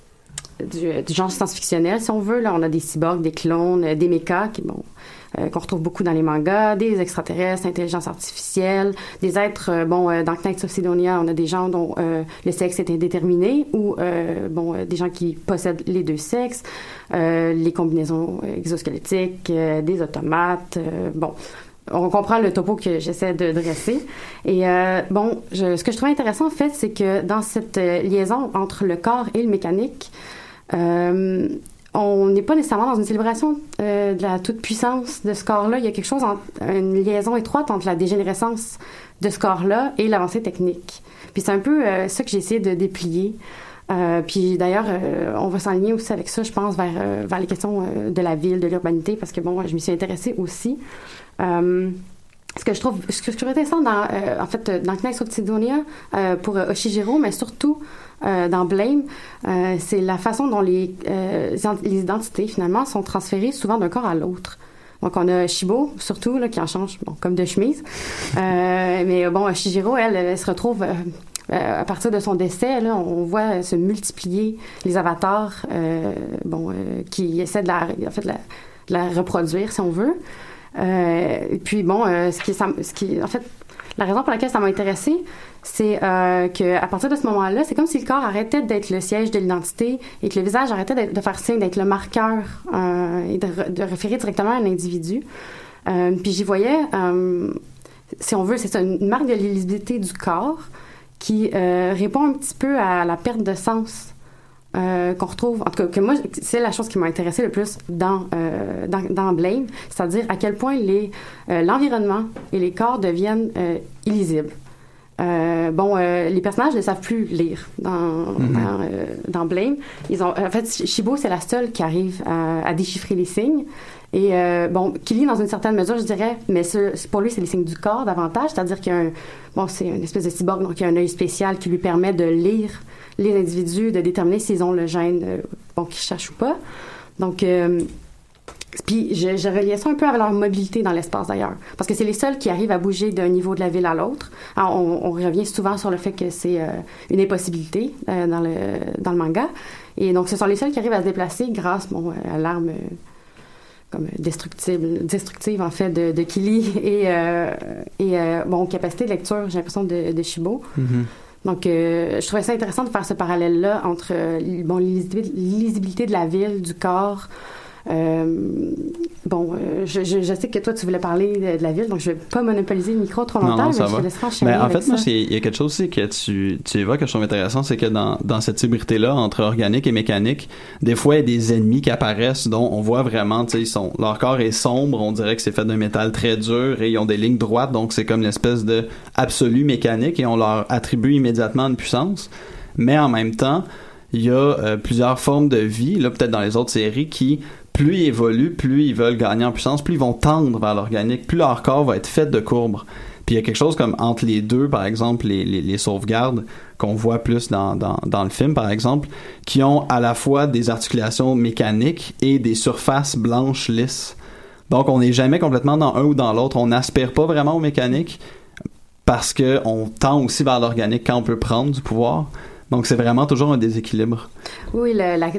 [SPEAKER 8] du, du genre science-fictionnel, si on veut. Là, on a des cyborgs, des clones, euh, des mechas, qui, bon, euh, qu'on retrouve beaucoup dans les mangas, des extraterrestres, intelligence artificielle, des êtres, euh, bon, euh, dans Knights of Sidonia, on a des gens dont euh, le sexe est indéterminé, ou, euh, bon, euh, des gens qui possèdent les deux sexes, euh, les combinaisons exosquelettiques, euh, des automates, euh, bon... On comprend le topo que j'essaie de dresser. Et euh, bon, je, ce que je trouve intéressant, en fait, c'est que dans cette euh, liaison entre le corps et le mécanique, euh, on n'est pas nécessairement dans une célébration euh, de la toute-puissance de ce corps-là. Il y a quelque chose, en, une liaison étroite entre la dégénérescence de ce corps-là et l'avancée technique. Puis c'est un peu euh, ça que j'ai essayé de déplier. Euh, puis d'ailleurs, euh, on va s'enligner aussi avec ça, je pense, vers, euh, vers les questions euh, de la ville, de l'urbanité, parce que bon, je m'y suis intéressée aussi. Euh, ce que je trouve, ce que je trouve intéressant dans, euh, en fait, dans Knights of Sidonia euh, pour euh, Oshijiro, mais surtout euh, dans Blame, euh, c'est la façon dont les, euh, les identités finalement sont transférées souvent d'un corps à l'autre. Donc on a Shibo surtout là qui en change, bon, comme de chemise. Euh, mais bon, Oshijiro, elle, elle se retrouve euh, Euh, à partir de son décès, là, on voit se multiplier les avatars, euh, bon, euh, qui essaient de la, en fait, de la, de la reproduire, si on veut. Euh, et puis, bon, euh, ce qui, ça, ce qui, en fait, la raison pour laquelle ça m'a intéressée, c'est euh, qu'à partir de ce moment-là, c'est comme si le corps arrêtait d'être le siège de l'identité et que le visage arrêtait de faire signe d'être le marqueur euh, et de, de référer directement à un individu. Euh, puis j'y voyais, euh, si on veut, c'est ça, une marque de l'illisibilité du corps qui euh, répond un petit peu à la perte de sens euh, qu'on retrouve, en tout cas, que moi, c'est la chose qui m'a intéressée le plus dans, euh, dans, dans Blame, c'est-à-dire à quel point les, euh, l'environnement et les corps deviennent euh, illisibles. Euh, bon, euh, les personnages ne savent plus lire dans, mm-hmm. dans, euh, dans Blame. Ils ont, en fait, Shibo, c'est la seule qui arrive à, à déchiffrer les signes. Et euh, bon, Kili, dans une certaine mesure, je dirais, mais ce, pour lui, c'est les signes du corps davantage, c'est-à-dire qu'il y a un, bon, c'est une espèce de cyborg, donc il y a un œil spécial qui lui permet de lire les individus, de déterminer s'ils ont le gène, euh, bon, qu'ils cherchent ou pas. Donc, euh, puis je, je reliais ça un peu avec leur mobilité dans l'espace d'ailleurs, parce que c'est les seuls qui arrivent à bouger d'un niveau de la ville à l'autre. Alors, on, on revient souvent sur le fait que c'est euh, une impossibilité euh, dans le dans le manga, et donc ce sont les seuls qui arrivent à se déplacer grâce, bon, à l'arme euh, comme destructible, destructive en fait de, de Kili et euh, et euh, bon, aux capacités de lecture, j'ai l'impression de, de Shibo. Mm-hmm. Donc, euh, je trouvais ça intéressant de faire ce parallèle-là entre euh, bon l'illisibilité de la ville, du corps. Euh, bon, euh, je, je, je sais que toi, tu voulais parler de, de la ville, donc je vais pas monopoliser le micro trop longtemps, non, non, mais je te laisserai enchaîner
[SPEAKER 7] mais en
[SPEAKER 8] avec
[SPEAKER 7] fait, moi,
[SPEAKER 8] ça.
[SPEAKER 7] il y a quelque chose aussi que tu, tu évoques que je trouve intéressant, c'est que dans, dans cette hybrité-là, entre organique et mécanique, des fois, il y a des ennemis qui apparaissent dont on voit vraiment, tu sais, ils sont, leur corps est sombre, on dirait que c'est fait d'un métal très dur et ils ont des lignes droites, donc c'est comme une espèce de absolu mécanique et on leur attribue immédiatement une puissance. Mais en même temps, il y a euh, plusieurs formes de vie, là, peut-être dans les autres séries, qui plus ils évoluent, plus ils veulent gagner en puissance, plus ils vont tendre vers l'organique, plus leur corps va être fait de courbes. Puis il y a quelque chose comme entre les deux, par exemple, les, les, les sauvegardes qu'on voit plus dans, dans, dans le film, par exemple, qui ont à la fois des articulations mécaniques et des surfaces blanches lisses. Donc on n'est jamais complètement dans un ou dans l'autre. On n'aspire pas vraiment au mécanique parce qu'on tend aussi vers l'organique quand on peut prendre du pouvoir. Donc, c'est vraiment toujours un déséquilibre.
[SPEAKER 8] Oui, la, la,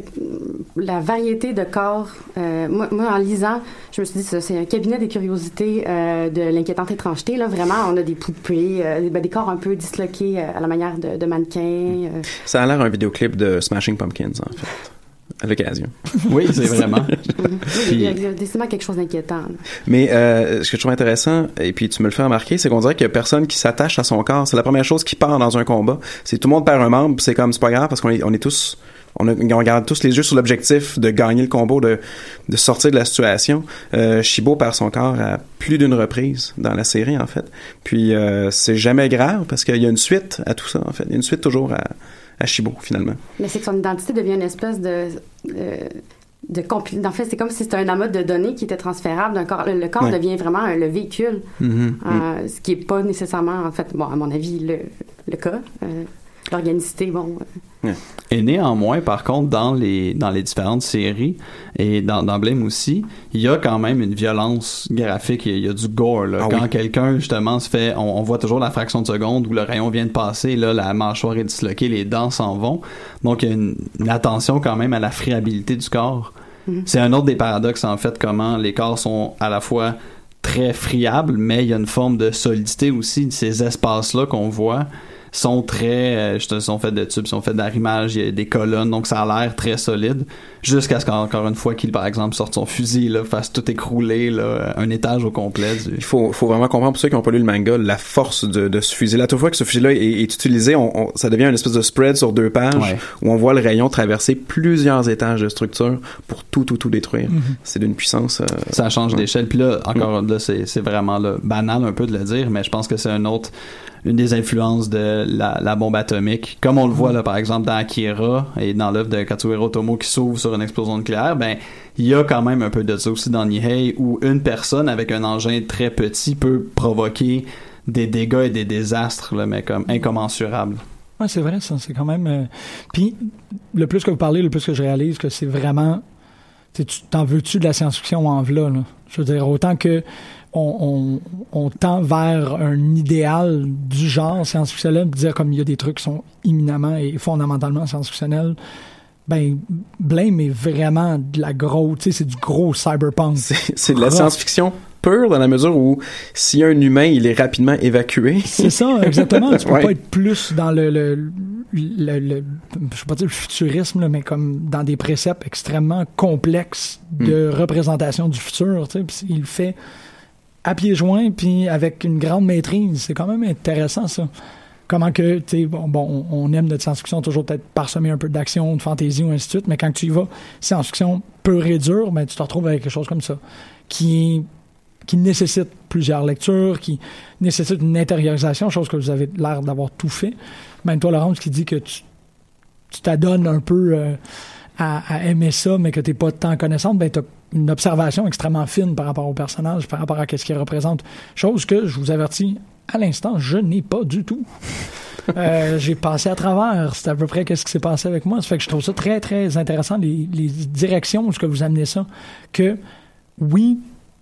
[SPEAKER 8] la variété de corps. Euh, moi, moi, en lisant, je me suis dit, ça, c'est un cabinet des curiosités euh, de l'inquiétante étrangeté. Là, vraiment, on a des poupées, euh, des, des corps un peu disloqués euh, à la manière de, de mannequins. Euh.
[SPEAKER 6] Ça a l'air un vidéoclip de Smashing Pumpkins, en fait. À l'occasion.
[SPEAKER 7] Oui, c'est vraiment.
[SPEAKER 8] Oui, il y a, il y a décidément quelque chose d'inquiétant. Là.
[SPEAKER 6] Mais euh, ce que je trouve intéressant, et puis tu me le fais remarquer, c'est qu'on dirait qu'il y a personne qui s'attache à son corps. C'est la première chose qui part dans un combat. C'est tout le monde perd un membre, puis c'est comme, c'est pas grave, parce qu'on est, on est tous... On, a, on regarde tous les yeux sur l'objectif de gagner le combat, de, de sortir de la situation. Euh, Shibo perd son corps à plus d'une reprise dans la série, en fait. Puis euh, c'est jamais grave, parce qu'il y a une suite à tout ça, en fait. Il y a une suite toujours à... à Shibo, finalement.
[SPEAKER 8] Mais c'est que son identité devient une espèce de... Euh, de compl- en fait, c'est comme si c'était un amas de données qui était transférable d'un corps. Le, le corps ouais. devient vraiment un, le véhicule, mm-hmm. euh, mm. ce qui n'est pas nécessairement, en fait, bon, à mon avis, le, le cas. Euh, l'organicité, bon... Euh.
[SPEAKER 7] Ouais. Et néanmoins, par contre, dans les dans les différentes séries et dans, dans Blame aussi, il y a quand même une violence graphique, il y a, il y a du gore. Là. Ah, quand oui. quelqu'un, justement, se fait... On, on voit toujours la fraction de seconde où le rayon vient de passer, là, la mâchoire est disloquée, les dents s'en vont. Donc, il y a une, une attention quand même à la friabilité du corps. Mm-hmm. C'est un autre des paradoxes, en fait, comment les corps sont à la fois très friables, mais il y a une forme de solidité aussi de ces espaces-là qu'on voit sont très euh, sont faits de tubes, sont faits d'arrimage, il y a des colonnes, donc ça a l'air très solide, jusqu'à ce qu'encore une fois qu'il, par exemple, sorte son fusil, là, fasse tout écrouler, là, un étage au complet. Du...
[SPEAKER 6] Il faut, faut vraiment comprendre, pour ceux qui n'ont pas lu le manga, la force de, de ce fusil. Là, toute fois que ce fusil-là est, est utilisé, on, on, ça devient une espèce de spread sur deux pages, ouais. où on voit le rayon traverser plusieurs étages de structure pour tout, tout, tout détruire. Mm-hmm. C'est d'une puissance... Euh,
[SPEAKER 7] ça change
[SPEAKER 6] ouais.
[SPEAKER 7] d'échelle. Puis là, encore mm-hmm. là, c'est, c'est vraiment là, banal un peu de le dire, mais je pense que c'est un autre... une des influences de la, la bombe atomique. Comme on le voit, là, par exemple, dans Akira et dans l'œuvre de Katsuhiro Otomo qui s'ouvre sur une explosion nucléaire, ben, il y a quand même un peu de ça aussi dans Nihei, où une personne avec un engin très petit peut provoquer des dégâts et des désastres, là, mais comme incommensurables.
[SPEAKER 5] Ouais, c'est vrai, ça. C'est quand même... Euh... Puis, le plus que vous parlez, le plus que je réalise que c'est vraiment... Tu t'en veux-tu de la science-fiction en v'là, là? Je veux dire, autant que On, on, on tend vers un idéal du genre science-fictionnel, dire comme il y a des trucs qui sont éminemment et fondamentalement science-fictionnels, ben, Blame est vraiment de la grosse, tu sais, c'est du gros cyberpunk.
[SPEAKER 6] C'est, c'est de la science-fiction pure dans la mesure où s'il y a un humain, il est rapidement évacué.
[SPEAKER 5] C'est ça, exactement. Tu peux
[SPEAKER 6] ouais.
[SPEAKER 5] pas être plus dans le, le, le, le, le je sais pas dire le futurisme, là, mais comme dans des préceptes extrêmement complexes de mm. représentation du futur, tu sais, puis il le fait à pieds joints puis avec une grande maîtrise. C'est quand même intéressant, ça. Comment que, tu sais, bon, bon, on aime notre science-fiction toujours peut-être parsemer un peu d'action, de fantaisie ou ainsi de suite, mais quand tu y vas, science-fiction pure et dure, ben, tu te retrouves avec quelque chose comme ça, qui, qui nécessite plusieurs lectures, qui nécessite une intériorisation, chose que vous avez l'air d'avoir tout fait. Même toi, Laurence, qui dit que tu, tu t'adonnes un peu euh, à, à aimer ça, mais que t'es pas tant connaissante, ben, t'as une observation extrêmement fine par rapport au personnage, par rapport à ce qu'il représente. Chose que, je vous avertis, à l'instant, je n'ai pas du tout. euh, j'ai passé à travers. C'est à peu près qu'est-ce qui s'est passé avec moi. Ça fait que je trouve ça très, très intéressant, les, les directions où ce que vous amenez ça. Que, oui,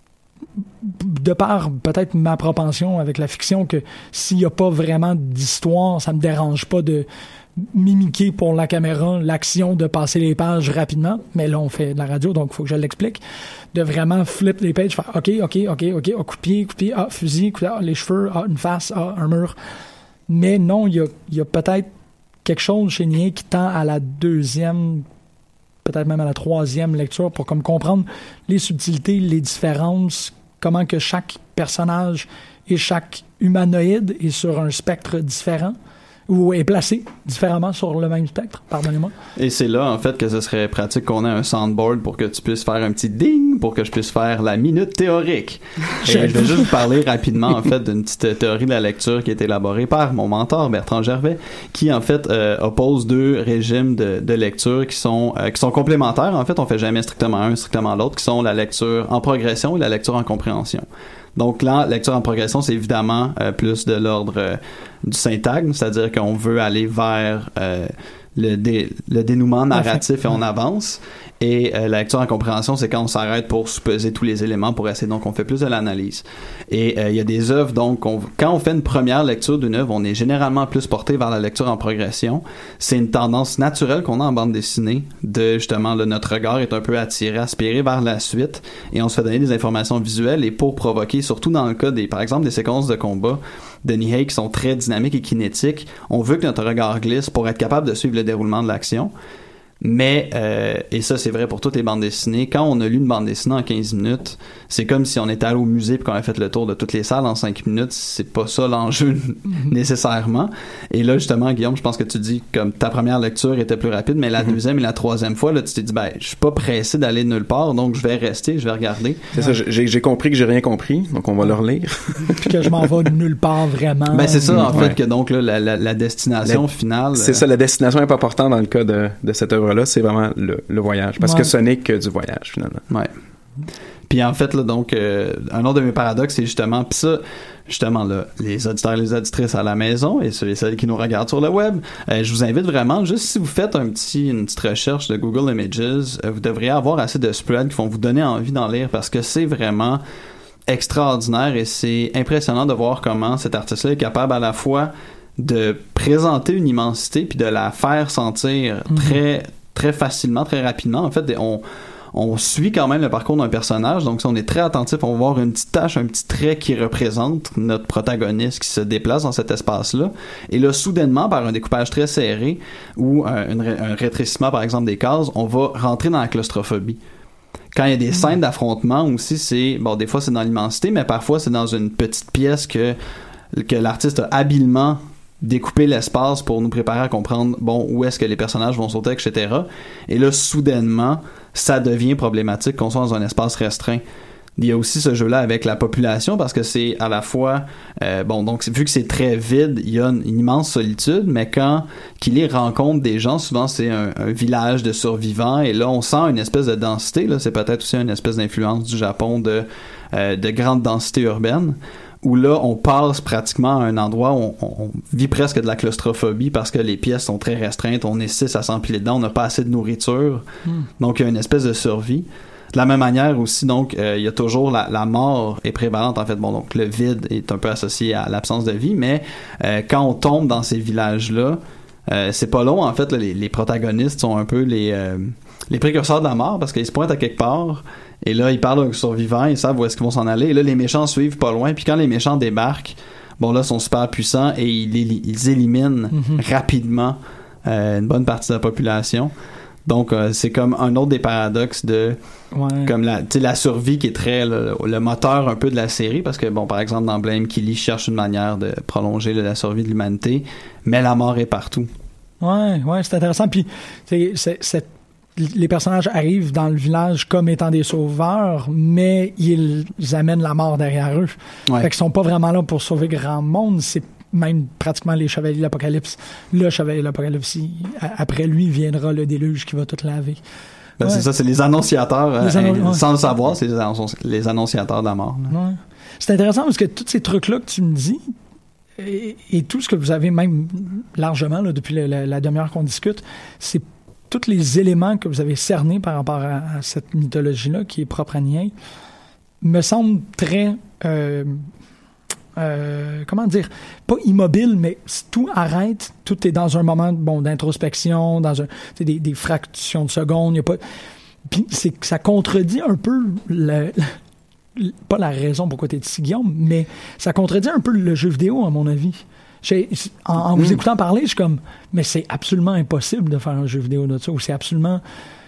[SPEAKER 5] de par peut-être ma propension avec la fiction, que s'il n'y a pas vraiment d'histoire, ça me dérange pas de mimiquer pour la caméra l'action de passer les pages rapidement, mais là on fait de la radio, donc il faut que je l'explique, de vraiment flip les pages, faire ok, ok, ok, ok, oh, coup de pied, coup de pied, ah, fusil, coup de, ah, les cheveux, ah, une face, ah, un mur. Mais non, il y a, y a peut-être quelque chose chez Nier qui tend à la deuxième, peut-être même à la troisième lecture pour comme comprendre les subtilités, les différences, comment que chaque personnage et chaque humanoïde est sur un spectre différent ou est placé différemment sur le même spectre, pardonnez-moi.
[SPEAKER 7] Et c'est là, en fait, que ce serait pratique qu'on ait un soundboard pour que tu puisses faire un petit ding, pour que je puisse faire la minute théorique. Et je vais juste vous parler rapidement, en fait, d'une petite théorie de la lecture qui est élaborée par mon mentor, Bertrand Gervais, qui, en fait, euh, oppose deux régimes de, de lecture qui sont, euh, qui sont complémentaires. En fait, on fait jamais strictement un, strictement l'autre, qui sont la lecture en progression et la lecture en compréhension. Donc là, lecture en progression, c'est évidemment euh, plus de l'ordre euh, du syntagme, c'est-à-dire qu'on veut aller vers euh, le, dé, le dénouement narratif et on avance. Et euh, la lecture en compréhension, c'est quand on s'arrête pour supposer tous les éléments pour essayer, donc on fait plus de l'analyse. Et il euh, y a des œuvres, donc on, quand on fait une première lecture d'une œuvre, on est généralement plus porté vers la lecture en progression. C'est une tendance naturelle qu'on a en bande dessinée, de justement, là, notre regard est un peu attiré, aspiré vers la suite, et on se fait donner des informations visuelles, et pour provoquer, surtout dans le cas des, par exemple, des séquences de combat de Nihei qui sont très dynamiques et kinétiques, on veut que notre regard glisse pour être capable de suivre le déroulement de l'action. Mais, euh, et ça c'est vrai pour toutes les bandes dessinées, quand on a lu une bande dessinée en quinze minutes, c'est comme si on était allé au musée et qu'on a fait le tour de toutes les salles en cinq minutes. C'est pas ça l'enjeu mm-hmm. nécessairement. Et là justement, Guillaume, je pense que tu dis comme ta première lecture était plus rapide, mais la mm-hmm. deuxième et la troisième fois, là, tu t'es dit, ben, je suis pas pressé d'aller nulle part, donc je vais rester, je vais regarder.
[SPEAKER 6] C'est ouais. ça, j'ai, j'ai compris que j'ai rien compris, donc on va le relire.
[SPEAKER 5] Puis que je m'en vais nulle part vraiment.
[SPEAKER 7] Ben c'est ça, en
[SPEAKER 6] ouais.
[SPEAKER 7] fait, que donc là, la, la, la destination
[SPEAKER 6] la,
[SPEAKER 7] finale...
[SPEAKER 6] C'est euh... ça, la destination est pas importante dans le cas de, de cette œuvre là, c'est vraiment le, le voyage, parce ouais. que ce n'est que du voyage finalement.
[SPEAKER 7] Ouais. Puis en fait là, donc euh, un autre de mes paradoxes, c'est justement pis ça justement là, les auditeurs et les auditrices à la maison et ceux et celles qui nous regardent sur le web, euh, je vous invite vraiment, juste si vous faites un petit une petite recherche de Google Images, euh, vous devriez avoir assez de spreads qui vont vous donner envie d'en lire, parce que c'est vraiment extraordinaire et c'est impressionnant de voir comment cet artiste-là est capable à la fois de présenter une immensité puis de la faire sentir mm-hmm. très très facilement, très rapidement. En fait, on, on suit quand même le parcours d'un personnage, donc si on est très attentif, on va voir une petite tache, un petit trait qui représente notre protagoniste qui se déplace dans cet espace-là. Et là, soudainement, par un découpage très serré ou un, un rétrécissement, par exemple, des cases, on va rentrer dans la claustrophobie. Quand il y a des scènes d'affrontement aussi, c'est, bon, des fois c'est dans l'immensité, mais parfois c'est dans une petite pièce que, que l'artiste a habilement découper l'espace pour nous préparer à comprendre bon où est-ce que les personnages vont sauter, et cetera. Et là, soudainement, ça devient problématique qu'on soit dans un espace restreint. Il y a aussi ce jeu-là avec la population, parce que c'est à la fois euh, bon, donc vu que c'est très vide, il y a une, une immense solitude, mais quand Kili rencontre des gens, souvent c'est un, un village de survivants, et là on sent une espèce de densité, là c'est peut-être aussi une espèce d'influence du Japon de, euh, de grande densité urbaine, où là, on passe pratiquement à un endroit où on, on vit presque de la claustrophobie parce que les pièces sont très restreintes, on est six à s'empiler dedans, on n'a pas assez de nourriture, mm. donc il y a une espèce de survie. De la même manière aussi, donc, euh, il y a toujours la, la mort est prévalente, en fait. Bon, donc, le vide est un peu associé à l'absence de vie, mais euh, quand on tombe dans ces villages-là, Euh, c'est pas long, en fait, là, les, les protagonistes sont un peu les, euh, les précurseurs de la mort parce qu'ils se pointent à quelque part et là, ils parlent aux survivants, ils savent où est-ce qu'ils vont s'en aller et là, les méchants suivent pas loin. Puis quand les méchants débarquent, bon là, ils sont super puissants et ils, ils éliminent mm-hmm. rapidement euh, une bonne partie de la population. Donc, euh, c'est comme un autre des paradoxes de ouais. comme la, la survie qui est très le, le moteur un peu de la série parce que, bon, par exemple, dans Blame, Killy cherche une manière de prolonger là, la survie de l'humanité, mais la mort est partout.
[SPEAKER 5] Ouais, ouais, c'est intéressant. Puis, c'est, c'est, c'est, les personnages arrivent dans le village comme étant des sauveurs, mais ils, ils amènent la mort derrière eux. Ouais. Fait qu'ils sont pas vraiment là pour sauver grand monde, c'est même pratiquement les chevaliers de l'Apocalypse. Le chevalier de l'Apocalypse, il, après lui viendra le déluge qui va tout laver.
[SPEAKER 7] Ben
[SPEAKER 5] ouais.
[SPEAKER 7] C'est ça, c'est les annonciateurs, les annon- euh,
[SPEAKER 5] ouais.
[SPEAKER 7] sans le savoir, c'est les, annonci- les annonciateurs de la mort.
[SPEAKER 5] Ouais. C'est intéressant parce que tous ces trucs-là que tu me dis, et, et tout ce que vous avez même largement là, depuis la, la, la demi-heure qu'on discute, c'est tous les éléments que vous avez cernés par rapport à, à cette mythologie-là qui est propre à Niaï, me semblent très... Euh, Euh, comment dire, pas immobile, mais tout arrête, tout est dans un moment bon d'introspection, dans un, des, des fractions de secondes, y a pas, puis c'est que ça contredit un peu le, le, pas la raison pourquoi t'es ici, Guillaume, mais ça contredit un peu le jeu vidéo à mon avis. J'ai, en, en mmh. vous écoutant parler, je suis comme, mais c'est absolument impossible de faire un jeu vidéo de ça, ou c'est absolument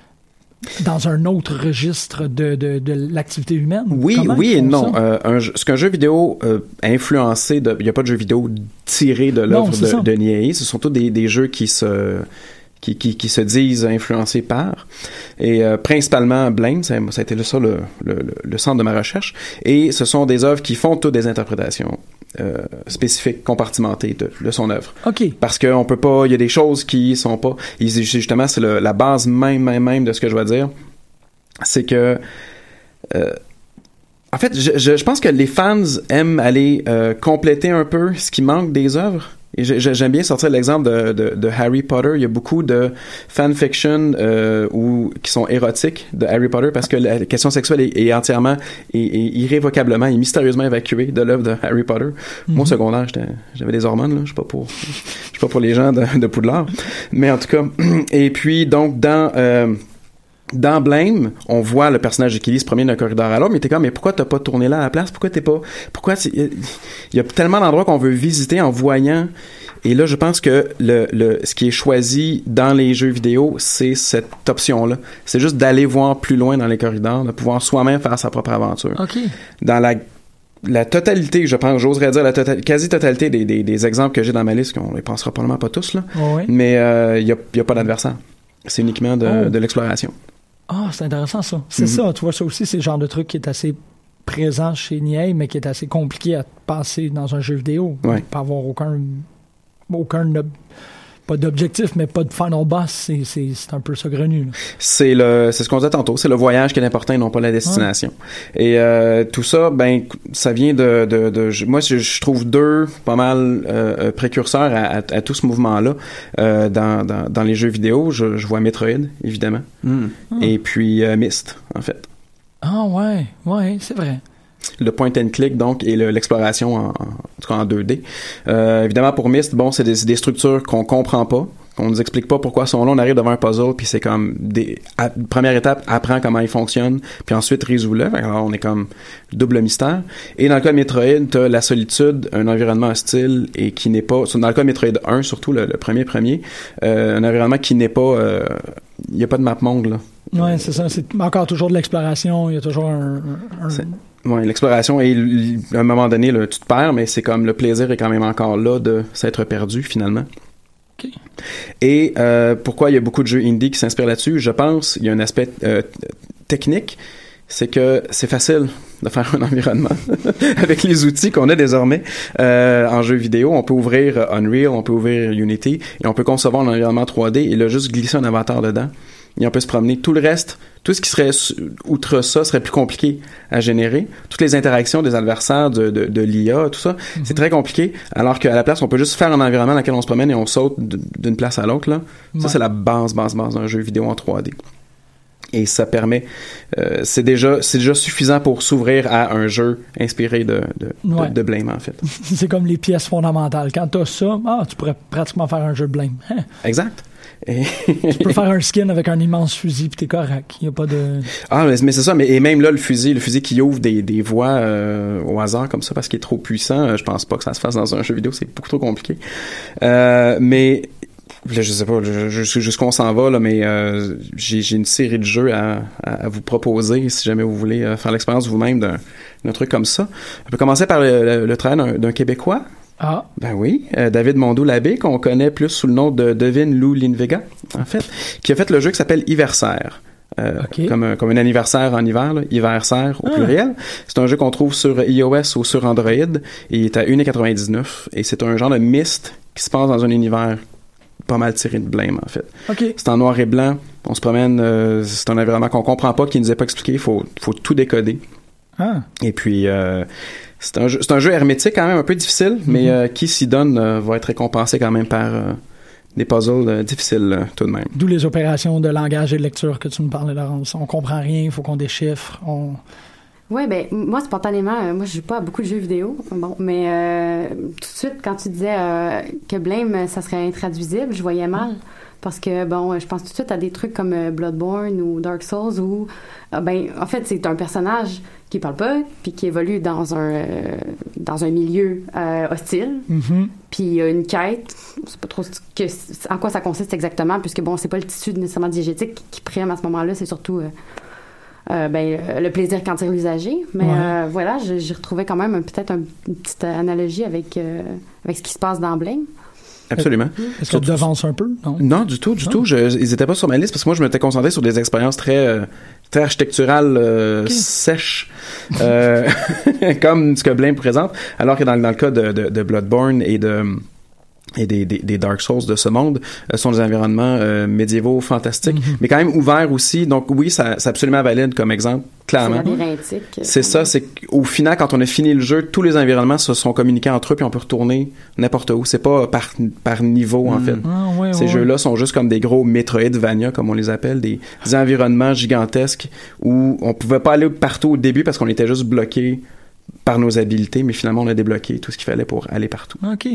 [SPEAKER 5] dans un autre registre de, de, de l'activité humaine.
[SPEAKER 6] Oui,
[SPEAKER 5] Comment
[SPEAKER 6] oui et non.
[SPEAKER 5] Euh,
[SPEAKER 6] un, ce qu'un jeu vidéo euh, influencé, il n'y a pas de jeu vidéo tiré de l'œuvre non, de, de Niaï. Ce sont tous des, des jeux qui se... Qui, qui, qui se disent influencés par. Et euh, principalement Blame, ça, ça a été ça le, le, le centre de ma recherche. Et ce sont des œuvres qui font toutes des interprétations euh, spécifiques, compartimentées de, de son œuvre.
[SPEAKER 5] OK.
[SPEAKER 6] Parce qu'on peut pas... Il y a des choses qui sont pas... Justement, c'est le, la base même, même, même de ce que je vais dire. C'est que... Euh, en fait, je, je, je pense que les fans aiment aller euh, compléter un peu ce qui manque des œuvres. Et j'aime bien sortir l'exemple de, de, de Harry Potter. Il y a beaucoup de fanfiction euh, ou qui sont érotiques de Harry Potter parce que la question sexuelle est, est entièrement et, et irrévocablement et mystérieusement évacuée de l'œuvre de Harry Potter. Mm-hmm. Moi, au secondaire, j'avais des hormones. Là. Je suis pas pour, je suis pas pour les gens de, de Poudlard. Mais en tout cas, et puis donc dans euh, Dans Blame, on voit le personnage de Killy se promener d'un corridor à l'autre, mais t'es comme, mais pourquoi t'as pas tourné là à la place? Pourquoi t'es pas... Pourquoi... Il y a tellement d'endroits qu'on veut visiter en voyant... Et là, je pense que le, le, ce qui est choisi dans les jeux vidéo, c'est cette option-là. C'est juste d'aller voir plus loin dans les corridors, de pouvoir soi-même faire sa propre aventure.
[SPEAKER 5] OK.
[SPEAKER 6] Dans la... La totalité, je pense, j'oserais dire la tota- quasi-totalité des, des, des exemples que j'ai dans ma liste, qu'on les pensera probablement pas tous, là,
[SPEAKER 5] oh oui.
[SPEAKER 6] mais il euh, y a, y a pas d'adversaire. C'est uniquement de, oh. de l'exploration.
[SPEAKER 5] Ah, c'est intéressant ça. C'est mm-hmm. ça, tu vois, ça aussi, c'est le genre de truc qui est assez présent chez Niaï, mais qui est assez compliqué à passer dans un jeu vidéo.
[SPEAKER 6] Ouais.
[SPEAKER 5] Pas avoir aucun, aucun ob- pas d'objectif, mais pas de final boss, c'est, c'est, c'est un peu saugrenu. Là.
[SPEAKER 6] C'est le, c'est ce qu'on disait tantôt, c'est le voyage qui est important et non pas la destination. Ouais. Et euh, tout ça, ben, ça vient de, de, de, de moi, je, je trouve deux pas mal euh, précurseurs à, à, à tout ce mouvement-là euh, dans, dans, dans les jeux vidéo. Je, je vois Metroid, évidemment, mm. et puis euh, Myst, en fait.
[SPEAKER 5] Ah ouais, ouais, c'est vrai.
[SPEAKER 6] Le point and click, donc, et le, l'exploration en, en, en tout cas en deux D. Euh, évidemment, pour Myst, bon, c'est des, des structures qu'on comprend pas, qu'on nous explique pas pourquoi sont là. On arrive devant un puzzle, puis c'est comme des, à, première étape, apprends comment il fonctionne, puis ensuite résout-le. Alors, on est comme double mystère. Et dans le cas de Metroid, t'as la solitude, un environnement hostile, et qui n'est pas, dans le cas de Metroid un, surtout le, le premier premier, euh, un environnement qui n'est pas, il euh, y a pas de map monde, là.
[SPEAKER 5] Ouais, c'est ça. C'est encore toujours de l'exploration. Il y a toujours un... un...
[SPEAKER 6] Oui, l'exploration, et à un moment donné, là, tu te perds, mais c'est comme le plaisir est quand même encore là de s'être perdu, finalement.
[SPEAKER 5] Okay.
[SPEAKER 6] Et euh, pourquoi il y a beaucoup de jeux indie qui s'inspirent là-dessus? Je pense il y a un aspect euh, technique, c'est que c'est facile de faire un environnement avec les outils qu'on a désormais euh, en jeu vidéo. On peut ouvrir Unreal, on peut ouvrir Unity, et on peut concevoir un environnement trois D et là, juste glisser un avatar dedans. Et on peut se promener. Tout le reste, tout ce qui serait outre ça serait plus compliqué à générer. Toutes les interactions des adversaires, de, de, de l'I A, tout ça, mm-hmm. c'est très compliqué. Alors qu'à la place, on peut juste faire un environnement dans lequel on se promène et on saute d'une place à l'autre. Là. Ouais. Ça, c'est la base, base, base d'un jeu vidéo en trois D. Et ça permet, euh, c'est déjà, c'est déjà suffisant pour s'ouvrir à un jeu inspiré de, de,
[SPEAKER 5] ouais.
[SPEAKER 6] de, de Blame, en fait.
[SPEAKER 5] C'est comme les pièces fondamentales. Quand t'as ça, ah, tu pourrais pratiquement faire un jeu de Blame. Hein?
[SPEAKER 6] Exact. Et
[SPEAKER 5] tu peux faire un skin avec un immense fusil, puis t'es correct. Il y a pas de...
[SPEAKER 6] Ah, mais, mais c'est ça. Mais, et même là, le fusil, le fusil qui ouvre des, des voies euh, au hasard comme ça parce qu'il est trop puissant, euh, je pense pas que ça se fasse dans un jeu vidéo. C'est beaucoup trop compliqué. Euh, mais... Là, je sais pas jusqu'où on s'en va, là, mais euh, j'ai, j'ai une série de jeux à, à, à vous proposer si jamais vous voulez euh, faire l'expérience vous-même d'un, d'un truc comme ça. On peut commencer par le, le, le travail d'un, d'un Québécois.
[SPEAKER 5] Ah.
[SPEAKER 6] Ben oui, euh, David Mondou-Labbé, qu'on connaît plus sous le nom de Devin Lou Linvega, en fait, qui a fait le jeu qui s'appelle Hiversaire. Euh, okay. comme, un, comme un anniversaire en hiver, là, Hiversaire au ah. pluriel. C'est un jeu qu'on trouve sur iOS ou sur Android et il est à une quatre-vingt-dix-neuf et c'est un genre de Myst qui se passe dans un univers pas mal tiré de Blame, en fait.
[SPEAKER 5] Okay.
[SPEAKER 6] C'est en noir et blanc. On se promène. Euh, c'est un environnement qu'on comprend pas, qui nous est pas expliqué. Il faut, faut tout décoder.
[SPEAKER 5] Ah.
[SPEAKER 6] Et puis, euh, c'est, un jeu, c'est un jeu hermétique quand même, un peu difficile, mm-hmm. mais euh, qui s'y donne euh, va être récompensé quand même par euh, des puzzles euh, difficiles, euh, tout de même.
[SPEAKER 5] D'où les opérations de langage et de lecture que tu nous parlais, Laurence. On comprend rien, il faut qu'on déchiffre. On...
[SPEAKER 8] Oui, ben moi, spontanément, euh, moi, je joue pas à beaucoup de jeux vidéo. Bon, mais euh, tout de suite, quand tu disais euh, que Blame, ça serait intraduisible, je voyais mal. Mm. Parce que, bon, je pense tout de suite à des trucs comme euh, Bloodborne ou Dark Souls où, euh, ben, en fait, c'est un personnage qui parle pas puis qui évolue dans un, euh, dans un milieu euh, hostile.
[SPEAKER 5] Mm-hmm.
[SPEAKER 8] Puis il y a une quête. On sait pas trop que, en quoi ça consiste exactement, puisque, bon, c'est pas le tissu nécessairement diégétique qui, qui prime à ce moment-là, c'est surtout... Euh, Euh, ben, le plaisir quand tire l'usager. Mais ouais. euh, voilà, j'ai, j'ai retrouvé quand même un, peut-être un, une petite analogie avec, euh, avec ce qui se passe dans Blame.
[SPEAKER 6] Absolument.
[SPEAKER 5] Est-ce que tu devances un peu? Non,
[SPEAKER 6] non du tout, du non. tout. Je, ils étaient pas sur ma liste parce que moi, je m'étais concentré sur des expériences très, euh, très architecturales euh, okay. sèches, euh, comme ce que Blame présente, alors que dans, dans le cas de, de, de Bloodborne et de... et des, des, des Dark Souls de ce monde euh, sont des environnements euh, médiévaux fantastiques, mm-hmm. mais quand même ouverts aussi. Donc oui, ça, c'est absolument valide comme exemple, clairement.
[SPEAKER 8] C'est labyrinthique.
[SPEAKER 6] C'est ça, c'est qu'au final, quand on a fini le jeu, tous les environnements se sont communiqués entre eux, puis on peut retourner n'importe où. C'est pas par, par niveau, mm. en fait.
[SPEAKER 5] Ah, ouais,
[SPEAKER 6] Ces
[SPEAKER 5] ouais.
[SPEAKER 6] jeux-là sont juste comme des gros Metroidvania, comme on les appelle, des, des environnements gigantesques où on pouvait pas aller partout au début parce qu'on était juste bloqué par nos habiletés, mais finalement, on a débloqué tout ce qu'il fallait pour aller partout.
[SPEAKER 5] OK.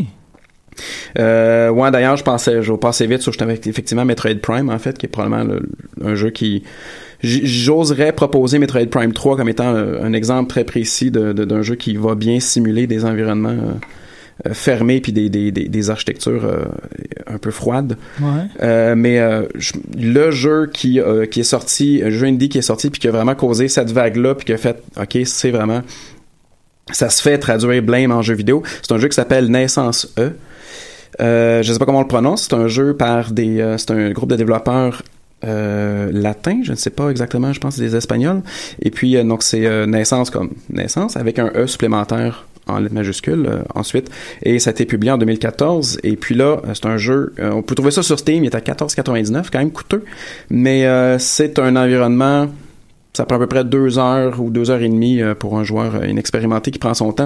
[SPEAKER 6] Euh, ouais, d'ailleurs, je pensais, je passais vite sur effectivement Metroid Prime, en fait, qui est probablement le, un jeu qui, j'oserais proposer Metroid Prime trois comme étant un exemple très précis de, de, d'un jeu qui va bien simuler des environnements euh, fermés puis des, des, des, des architectures euh, un peu froides.
[SPEAKER 5] Ouais.
[SPEAKER 6] Euh, mais euh, je, le jeu qui, euh, qui est sorti, un jeu indie qui est sorti puis qui a vraiment causé cette vague-là puis qui a fait, ok, c'est vraiment, ça se fait traduire Blame en jeu vidéo. C'est un jeu qui s'appelle Naissance E. Euh, je sais pas comment on le prononce. C'est un jeu par des, euh, c'est un groupe de développeurs euh, latins. Je ne sais pas exactement. Je pense que c'est des Espagnols. Et puis euh, donc c'est euh, naissance comme naissance avec un E supplémentaire en lettres majuscules euh, ensuite. Et ça a été publié en deux mille quatorze. Et puis là, c'est un jeu. Euh, on peut trouver ça sur Steam. Il est à quatorze quatre-vingt-dix-neuf, quand même coûteux. Mais euh, c'est un environnement. Ça prend à peu près deux heures ou deux heures et demie euh, pour un joueur euh, inexpérimenté qui prend son temps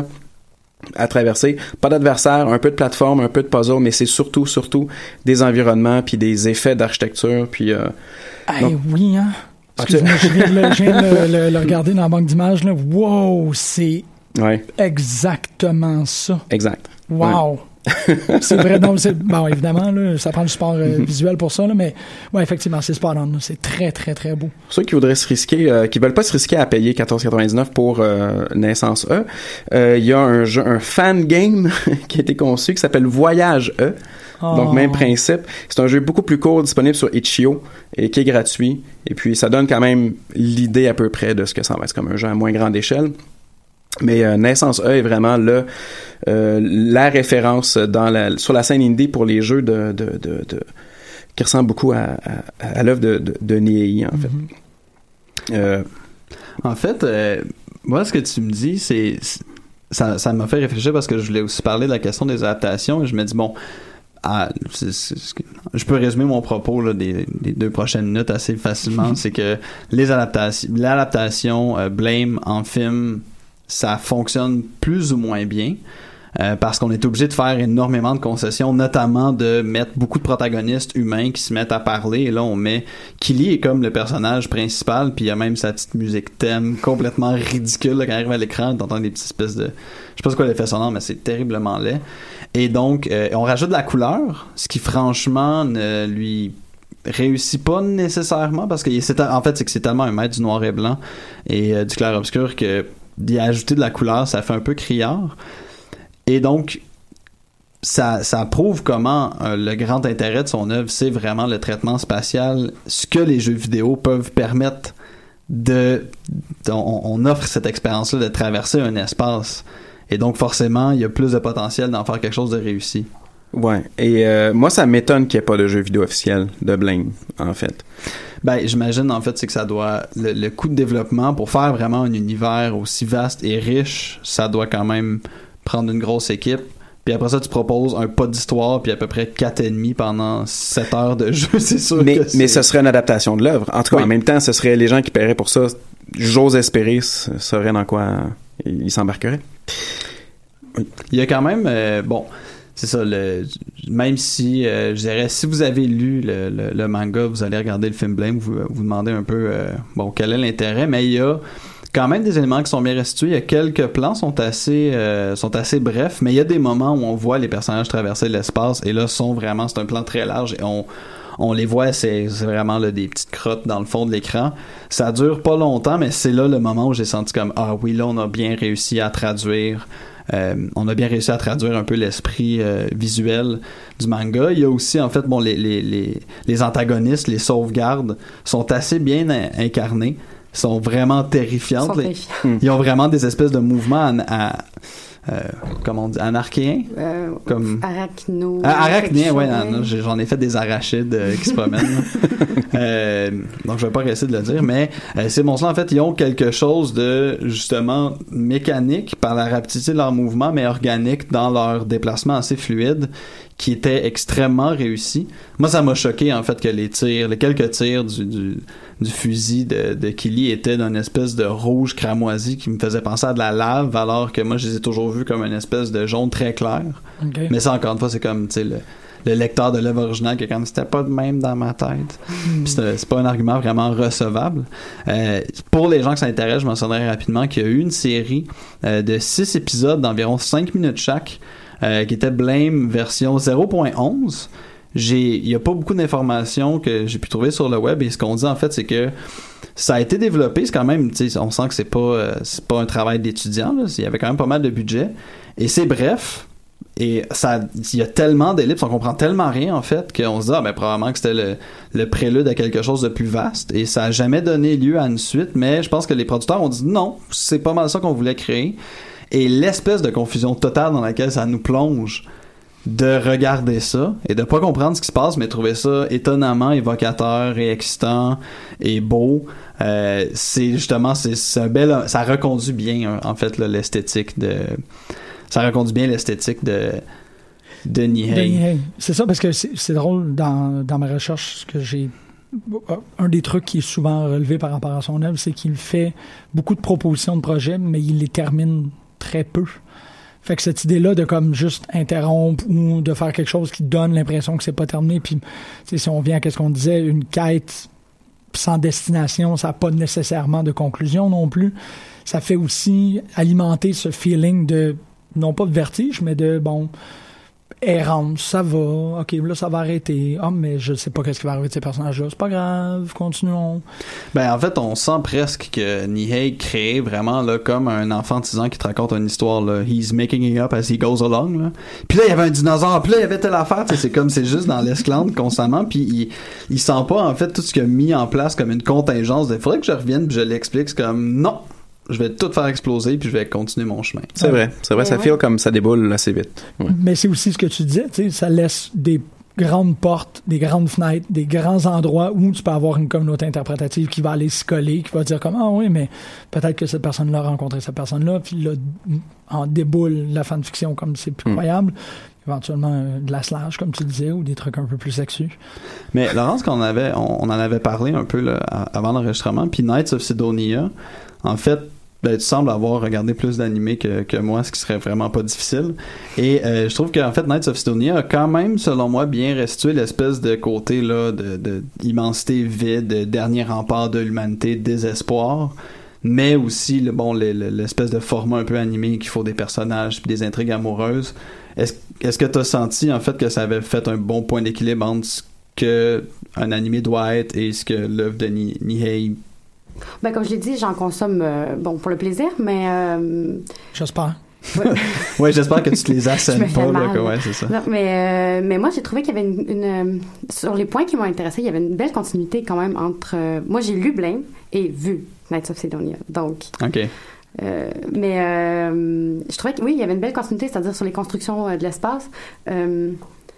[SPEAKER 6] à traverser. Pas d'adversaire, un peu de plateforme, un peu de puzzle, mais c'est surtout, surtout des environnements puis des effets d'architecture. Puis, euh,
[SPEAKER 5] hey,
[SPEAKER 6] donc...
[SPEAKER 5] oui, hein? Excuse-moi, je viens de le, je viens de le, le, le regarder dans la banque d'images. Là. Wow, c'est
[SPEAKER 6] ouais.
[SPEAKER 5] exactement ça.
[SPEAKER 6] Exact.
[SPEAKER 5] Wow.
[SPEAKER 6] Ouais.
[SPEAKER 5] C'est vrai, non, c'est, bon, évidemment, là, ça prend du support euh, mm-hmm. visuel pour ça, là, mais ouais, effectivement, c'est spot on, c'est très, très, très beau.
[SPEAKER 6] Pour ceux qui voudraient se risquer, euh, qui veulent pas se risquer à payer quatorze quatre-vingt-dix-neuf pour euh, Naissance E, il euh, y a un jeu, un fan game qui a été conçu qui s'appelle Voyage E. Oh. Donc, même principe. C'est un jeu beaucoup plus court, disponible sur itch point io et qui est gratuit. Et puis, ça donne quand même l'idée à peu près de ce que ça va être comme un jeu à moins grande échelle. Mais euh, Naissance E est vraiment le euh, la référence dans la, sur la scène indie pour les jeux de, de, de, de qui ressemblent beaucoup à, à, à l'œuvre de, de, de Niei, en fait. Mm-hmm. Euh,
[SPEAKER 7] en fait, euh, moi, ce que tu me dis, c'est, c'est ça, ça m'a fait réfléchir parce que je voulais aussi parler de la question des adaptations et je me dis, bon, ah, c'est, c'est, c'est, je peux résumer mon propos là, des, des deux prochaines minutes assez facilement. C'est que les adaptations, l'adaptation euh, Blame en film, ça fonctionne plus ou moins bien. euh, parce qu'on est obligé de faire énormément de concessions, notamment de mettre beaucoup de protagonistes humains qui se mettent à parler. Et là, on met Killy est comme le personnage principal, puis il y a même sa petite musique thème complètement ridicule là, quand il arrive à l'écran, t'entends des petites espèces de... Je sais pas ce quoi l'effet sonore, mais c'est terriblement laid. Et donc, euh, on rajoute de la couleur, ce qui franchement ne lui réussit pas nécessairement, parce que c'est, en fait, c'est que c'est tellement un maître du noir et blanc et euh, du clair-obscur que d'y ajouter de la couleur, ça fait un peu criard. Et donc, ça, ça prouve comment euh, le grand intérêt de son œuvre, c'est vraiment le traitement spatial, ce que les jeux vidéo peuvent permettre de... de on, on offre cette expérience-là de traverser un espace. Et donc, forcément, il y a plus de potentiel d'en faire quelque chose de réussi.
[SPEAKER 6] Ouais. Et euh, moi, ça m'étonne qu'il n'y ait pas de jeu vidéo officiel de Blame, en fait.
[SPEAKER 7] Ben, j'imagine, en fait, c'est que ça doit... Le, le coût de développement, pour faire vraiment un univers aussi vaste et riche, ça doit quand même prendre une grosse équipe. Puis après ça, tu proposes un pas d'histoire, puis à peu près quatre et demi pendant sept heures de jeu, c'est sûr
[SPEAKER 6] mais,
[SPEAKER 7] que c'est...
[SPEAKER 6] Mais ce serait une adaptation de l'œuvre. En tout cas, oui. En même temps, ce serait les gens qui paieraient pour ça. J'ose espérer, sauraient dans quoi ils s'embarqueraient.
[SPEAKER 7] Oui. Il y a quand même... Euh, bon... C'est ça, le, même si, euh, je dirais, si vous avez lu le, le, le manga, vous allez regarder le film Blame, vous vous demandez un peu, euh, bon, quel est l'intérêt, mais il y a quand même des éléments qui sont bien restitués. Il y a quelques plans sont assez, euh, sont assez brefs, mais il y a des moments où on voit les personnages traverser l'espace, et là, sont vraiment, c'est un plan très large, et on, on les voit, c'est, c'est vraiment là, des petites crottes dans le fond de l'écran. Ça dure pas longtemps, mais c'est là le moment où j'ai senti comme, ah oui, là, on a bien réussi à traduire... Euh, on a bien réussi à traduire un peu l'esprit euh, visuel du manga. Il y a aussi, en fait, bon, les, les, les, les antagonistes, les sauvegardes sont assez bien incarnés, sont vraiment terrifiantes.
[SPEAKER 8] Sont
[SPEAKER 7] les, ils ont vraiment des espèces de mouvements à, à euh, comment on dit, anarchéens?
[SPEAKER 8] Euh,
[SPEAKER 7] comme...
[SPEAKER 8] Arachno.
[SPEAKER 7] Ah, arachnien, ouais, non, j'en ai fait des arachides euh, qui se promènent. euh, donc, je vais pas essayer de le dire, mais euh, ces monstres-là, en fait, ils ont quelque chose de, justement, mécanique par la rapidité de leur mouvement, mais organique dans leur déplacement assez fluide, qui était extrêmement réussi. Moi, ça m'a choqué, en fait, que les tirs, les quelques tirs du, du, du fusil de, de Killy étaient d'une espèce de rouge cramoisi qui me faisait penser à de la lave, alors que moi, je les ai toujours vus comme une espèce de jaune très clair. Okay. Mais ça, encore une fois, c'est comme, tu sais, le, le lecteur de l'œuvre originale qui est comme, c'était pas de même dans ma tête. Mm. Puis c'est, c'est pas un argument vraiment recevable. Euh, pour les gens qui s'intéressent, je mentionnerai rapidement qu'il y a eu une série euh, de six épisodes d'environ cinq minutes chaque, Euh, qui était Blame version zéro point onze. J'ai, il y a pas beaucoup d'informations que j'ai pu trouver sur le web, et ce qu'on dit en fait, c'est que ça a été développé, c'est quand même, tu sais, on sent que c'est pas, euh, c'est pas un travail d'étudiant, là. Il y avait quand même pas mal de budget, et c'est bref, et ça, il y a tellement d'ellipses, on comprend tellement rien en fait, qu'on se dit, ah ben probablement que c'était le, le prélude à quelque chose de plus vaste, et ça a jamais donné lieu à une suite, mais je pense que les producteurs ont dit non, c'est pas mal ça qu'on voulait créer. Et l'espèce de confusion totale dans laquelle ça nous plonge de regarder ça et de pas comprendre ce qui se passe, mais trouver ça étonnamment évocateur et excitant et beau, euh, c'est justement c'est, c'est un bel, ça reconduit bien en fait là, l'esthétique de ça reconduit bien l'esthétique de de Nihei.
[SPEAKER 5] C'est ça, parce que c'est, c'est drôle dans dans ma recherche que j'ai. Un des trucs qui est souvent relevé par rapport à son œuvre, c'est qu'il fait beaucoup de propositions de projets, mais il les termine très peu. Fait que cette idée-là de comme juste interrompre ou de faire quelque chose qui donne l'impression que c'est pas terminé, puis si on vient à ce qu'on disait, une quête sans destination, ça n'a pas nécessairement de conclusion non plus. Ça fait aussi alimenter ce feeling de, non pas de vertige, mais de, bon, errance, ça va, ok, là ça va arrêter, ah, oh, mais je sais pas qu'est-ce qui va arriver de ces personnages-là, c'est pas grave, continuons.
[SPEAKER 7] Ben en fait, on sent presque que Nihei crée vraiment là comme un enfant de six ans qui te raconte une histoire, là, he's making it up as he goes along, là. Puis là il y avait un dinosaure, puis là il y avait telle affaire, c'est comme c'est juste dans l'esclandre constamment, puis il, il sent pas en fait tout ce qu'il a mis en place comme une contingence de faudrait que je revienne puis je l'explique, c'est comme non, je vais tout faire exploser puis je vais continuer mon chemin.
[SPEAKER 6] C'est vrai, c'est vrai, ça feel comme ça déboule assez vite. Ouais.
[SPEAKER 5] Mais c'est aussi ce que tu disais, tu sais, ça laisse des grandes portes, des grandes fenêtres, des grands endroits où tu peux avoir une communauté interprétative qui va aller s'y coller, qui va dire comme ah oui, mais peut-être que cette personne-là a rencontré cette personne-là, puis là en déboule la fanfiction comme c'est plus mm. croyable. Éventuellement euh, de la slash, comme tu disais, ou des trucs un peu plus sexus.
[SPEAKER 7] Mais Laurence, qu'on avait, on, on en avait parlé un peu là, avant l'enregistrement, puis Knights of Sidonia, en fait, ben, tu sembles avoir regardé plus d'animés que, que moi, ce qui serait vraiment pas difficile. Et euh, je trouve qu'en fait, Knights of Sidonia a quand même, selon moi, bien restitué l'espèce de côté là, de, de immensité vide, dernier rempart de l'humanité, désespoir, mais aussi le, bon, le, le, l'espèce de format un peu animé qu'il faut des personnages puis des intrigues amoureuses. Est-ce, est-ce que tu as senti en fait que ça avait fait un bon point d'équilibre entre ce que un animé doit être et ce que l'œuvre de Ni- Nihei?
[SPEAKER 8] Ben, comme je l'ai dit, j'en consomme euh, bon pour le plaisir, mais euh...
[SPEAKER 5] j'espère.
[SPEAKER 8] Ouais.
[SPEAKER 7] Ouais, j'espère que tu te les assènes pas là, que, ouais, c'est ça.
[SPEAKER 8] Non, mais euh, mais moi j'ai trouvé qu'il y avait une, une euh, sur les points qui m'ont intéressé, il y avait une belle continuité quand même entre euh, moi j'ai lu Blame et vu Knights of Sidonia. Donc
[SPEAKER 7] OK.
[SPEAKER 8] Euh, mais euh, je trouvais que oui, il y avait une belle continuité, c'est-à-dire sur les constructions euh, de l'espace. Euh,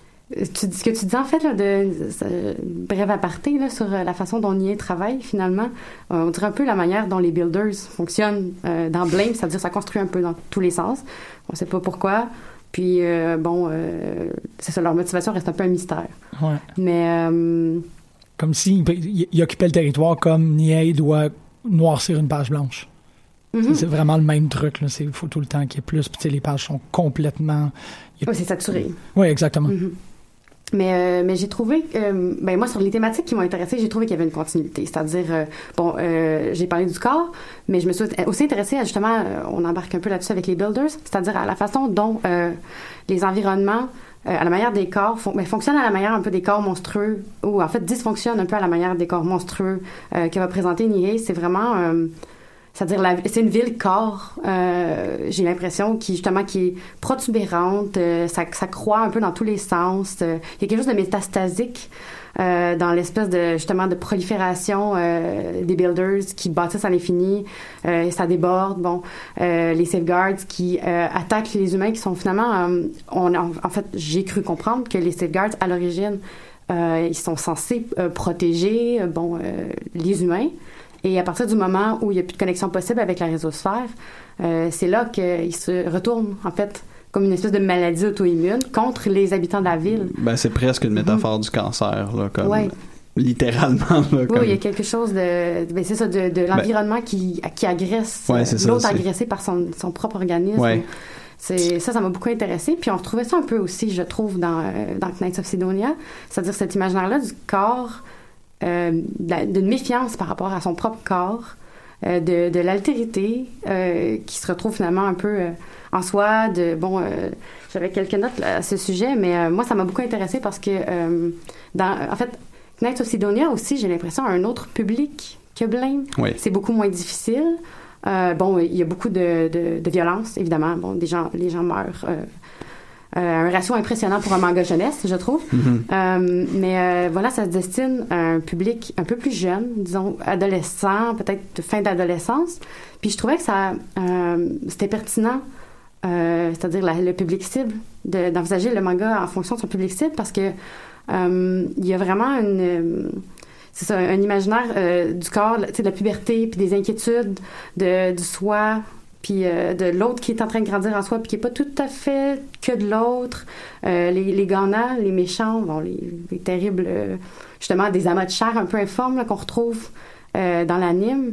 [SPEAKER 8] tu, ce que tu dis en fait là, de euh, bref aparté là, sur euh, la façon dont Nihei travaille finalement, euh, on dirait un peu la manière dont les builders fonctionnent euh, dans Blame, c'est-à-dire ça construit un peu dans tous les sens. On sait pas pourquoi. Puis euh, bon, euh, c'est ça, leur motivation reste un peu un mystère.
[SPEAKER 5] Ouais.
[SPEAKER 8] Mais euh,
[SPEAKER 5] comme s'il il, il occupait le territoire comme Nihei doit noircir une page blanche. Mm-hmm. C'est vraiment le même truc. Là. C'est, il faut tout le temps qu'il y ait plus. Puis les pages sont complètement...
[SPEAKER 8] Oui, c'est saturé.
[SPEAKER 5] Oui, exactement.
[SPEAKER 8] Mm-hmm. Mais, euh, mais j'ai trouvé... Euh, ben moi, sur les thématiques qui m'ont intéressée, j'ai trouvé qu'il y avait une continuité. C'est-à-dire, euh, bon, euh, j'ai parlé du corps, mais je me suis aussi intéressée à, justement, euh, on embarque un peu là-dessus avec les builders, c'est-à-dire à la façon dont euh, les environnements... Euh, à la manière des corps, fon- mais fonctionnent à la manière un peu des corps monstrueux, ou en fait dysfonctionnent un peu à la manière des corps monstrueux euh, que va présenter Nihei. C'est vraiment... Euh, c'est-à-dire, la, c'est une ville corps, euh, j'ai l'impression, qui justement qui est protubérante, euh, ça, ça croît un peu dans tous les sens. Euh, il y a quelque chose de métastasique euh, dans l'espèce de justement de prolifération euh, des builders qui bâtissent à l'infini. Euh, ça déborde. Bon, euh, les safeguards qui euh, attaquent les humains, qui sont finalement, euh, on, en, en fait, j'ai cru comprendre que les safeguards à l'origine, euh, ils sont censés euh, protéger, euh, bon, euh, les humains. Et à partir du moment où il n'y a plus de connexion possible avec la résosphère, euh, c'est là qu'ils se retournent, en fait, comme une espèce de maladie auto-immune contre les habitants de la ville.
[SPEAKER 7] Ben, c'est presque une métaphore mmh. du cancer, là, comme...
[SPEAKER 8] Ouais.
[SPEAKER 7] Littéralement, là,
[SPEAKER 8] oui,
[SPEAKER 7] comme...
[SPEAKER 8] il y a quelque chose de... Ben, c'est ça, de, de l'environnement ben, qui, qui agresse
[SPEAKER 7] ouais, c'est
[SPEAKER 8] l'autre
[SPEAKER 7] ça,
[SPEAKER 8] agressé par son, son propre organisme.
[SPEAKER 7] Ouais.
[SPEAKER 8] C'est, ça, ça m'a beaucoup intéressé. Puis on retrouvait ça un peu aussi, je trouve, dans, dans Knights of Sidonia. C'est-à-dire cet imaginaire-là du corps... Euh, d'une méfiance par rapport à son propre corps, euh, de, de l'altérité euh, qui se retrouve finalement un peu euh, en soi. De, bon, euh, j'avais quelques notes là, à ce sujet, mais euh, moi, ça m'a beaucoup intéressée parce que, euh, dans, en fait, Knights of Sidonia aussi, j'ai l'impression, a un autre public que Blame.
[SPEAKER 7] Oui.
[SPEAKER 8] C'est beaucoup moins difficile. Euh, bon, il y a beaucoup de, de, de violence, évidemment. Bon, des gens, les gens meurent... Euh, Euh, un ratio impressionnant pour un manga jeunesse, je trouve. Mm-hmm. Euh, mais euh, voilà, ça se destine à un public un peu plus jeune, disons adolescent, peut-être de fin d'adolescence. Puis je trouvais que ça, euh, c'était pertinent, euh, c'est-à-dire la, le public cible, de, d'envisager le manga en fonction de son public cible, parce que euh, il y a vraiment une... c'est ça, un imaginaire euh, du corps, tu sais, de la puberté, puis des inquiétudes, de, du soi... puis euh, de l'autre qui est en train de grandir en soi, puis qui n'est pas tout à fait que de l'autre. Euh, les, les gagnants, les méchants, bon, les, les terribles, euh, justement, des amas de chair un peu informes là, qu'on retrouve euh, dans l'anime.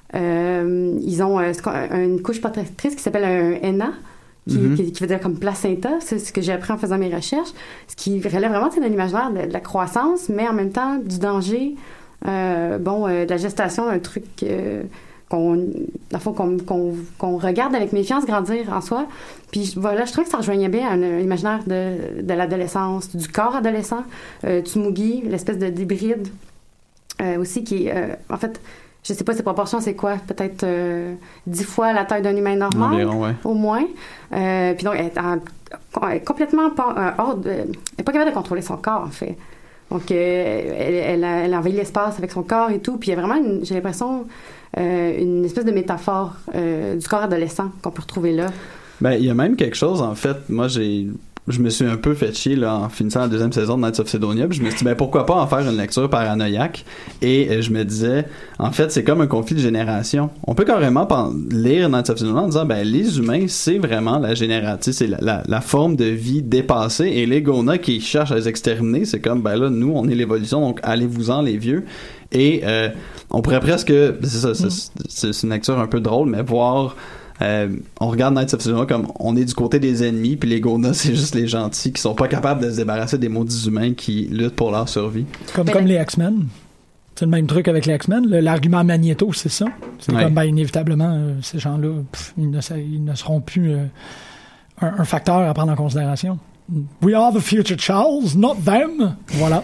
[SPEAKER 8] Euh, ils ont euh, une couche protectrice qui s'appelle un henna, qui, mm-hmm. qui, qui veut dire comme placenta. C'est ce que j'ai appris en faisant mes recherches. Ce qui relève vraiment de l'imaginaire de, de la croissance, mais en même temps du danger, euh, bon, euh, de la gestation, un truc... Euh, qu'on, la fois qu'on, qu'on, qu'on regarde avec méfiance grandir en soi. Puis voilà, je trouvais que ça rejoignait bien un, un imaginaire de, de l'adolescence, du corps adolescent, euh, Tsumugi, l'espèce de d'hybride euh, aussi qui est, euh, en fait, je sais pas ses proportions, c'est quoi? Peut-être euh, dix fois la taille d'un humain normal,
[SPEAKER 7] environ, ouais.
[SPEAKER 8] au moins. Euh, puis donc, elle est, en, elle est complètement pas, euh, hors de... Elle n'est pas capable de contrôler son corps, en fait. Donc, euh, elle, elle, a, elle envahit l'espace avec son corps et tout. Puis il y a vraiment, une, j'ai l'impression... Euh, une espèce de métaphore euh, du corps adolescent qu'on peut retrouver là.
[SPEAKER 7] Ben, il y a même quelque chose, en fait, moi, j'ai je me suis un peu fait chier là, en finissant la deuxième saison de Knights of Sidonia, puis je me suis dit ben pourquoi pas en faire une lecture paranoïaque, et euh, je me disais en fait c'est comme un conflit de génération. On peut carrément pen- lire Knights of Sidonia en disant ben les humains c'est vraiment la génération, c'est la, la, la forme de vie dépassée, et les Gona qui cherchent à les exterminer, c'est comme ben là nous on est l'évolution, donc allez-vous-en les vieux. Et euh, on pourrait presque, c'est ça, c'est, c'est, c'est une lecture un peu drôle, mais voir Euh, on regarde Knights of Sidonia comme on est du côté des ennemis, puis les Gona c'est juste les gentils qui sont pas capables de se débarrasser des maudits humains qui luttent pour leur survie.
[SPEAKER 5] Comme, comme les X-Men. C'est le même truc avec les X-Men. Le, l'argument Magneto, c'est ça. C'est ouais. comme ben, inévitablement euh, ces gens-là, pff, ils, ne, ils ne seront plus euh, un, un facteur à prendre en considération. We are the future Charles, not them. Voilà.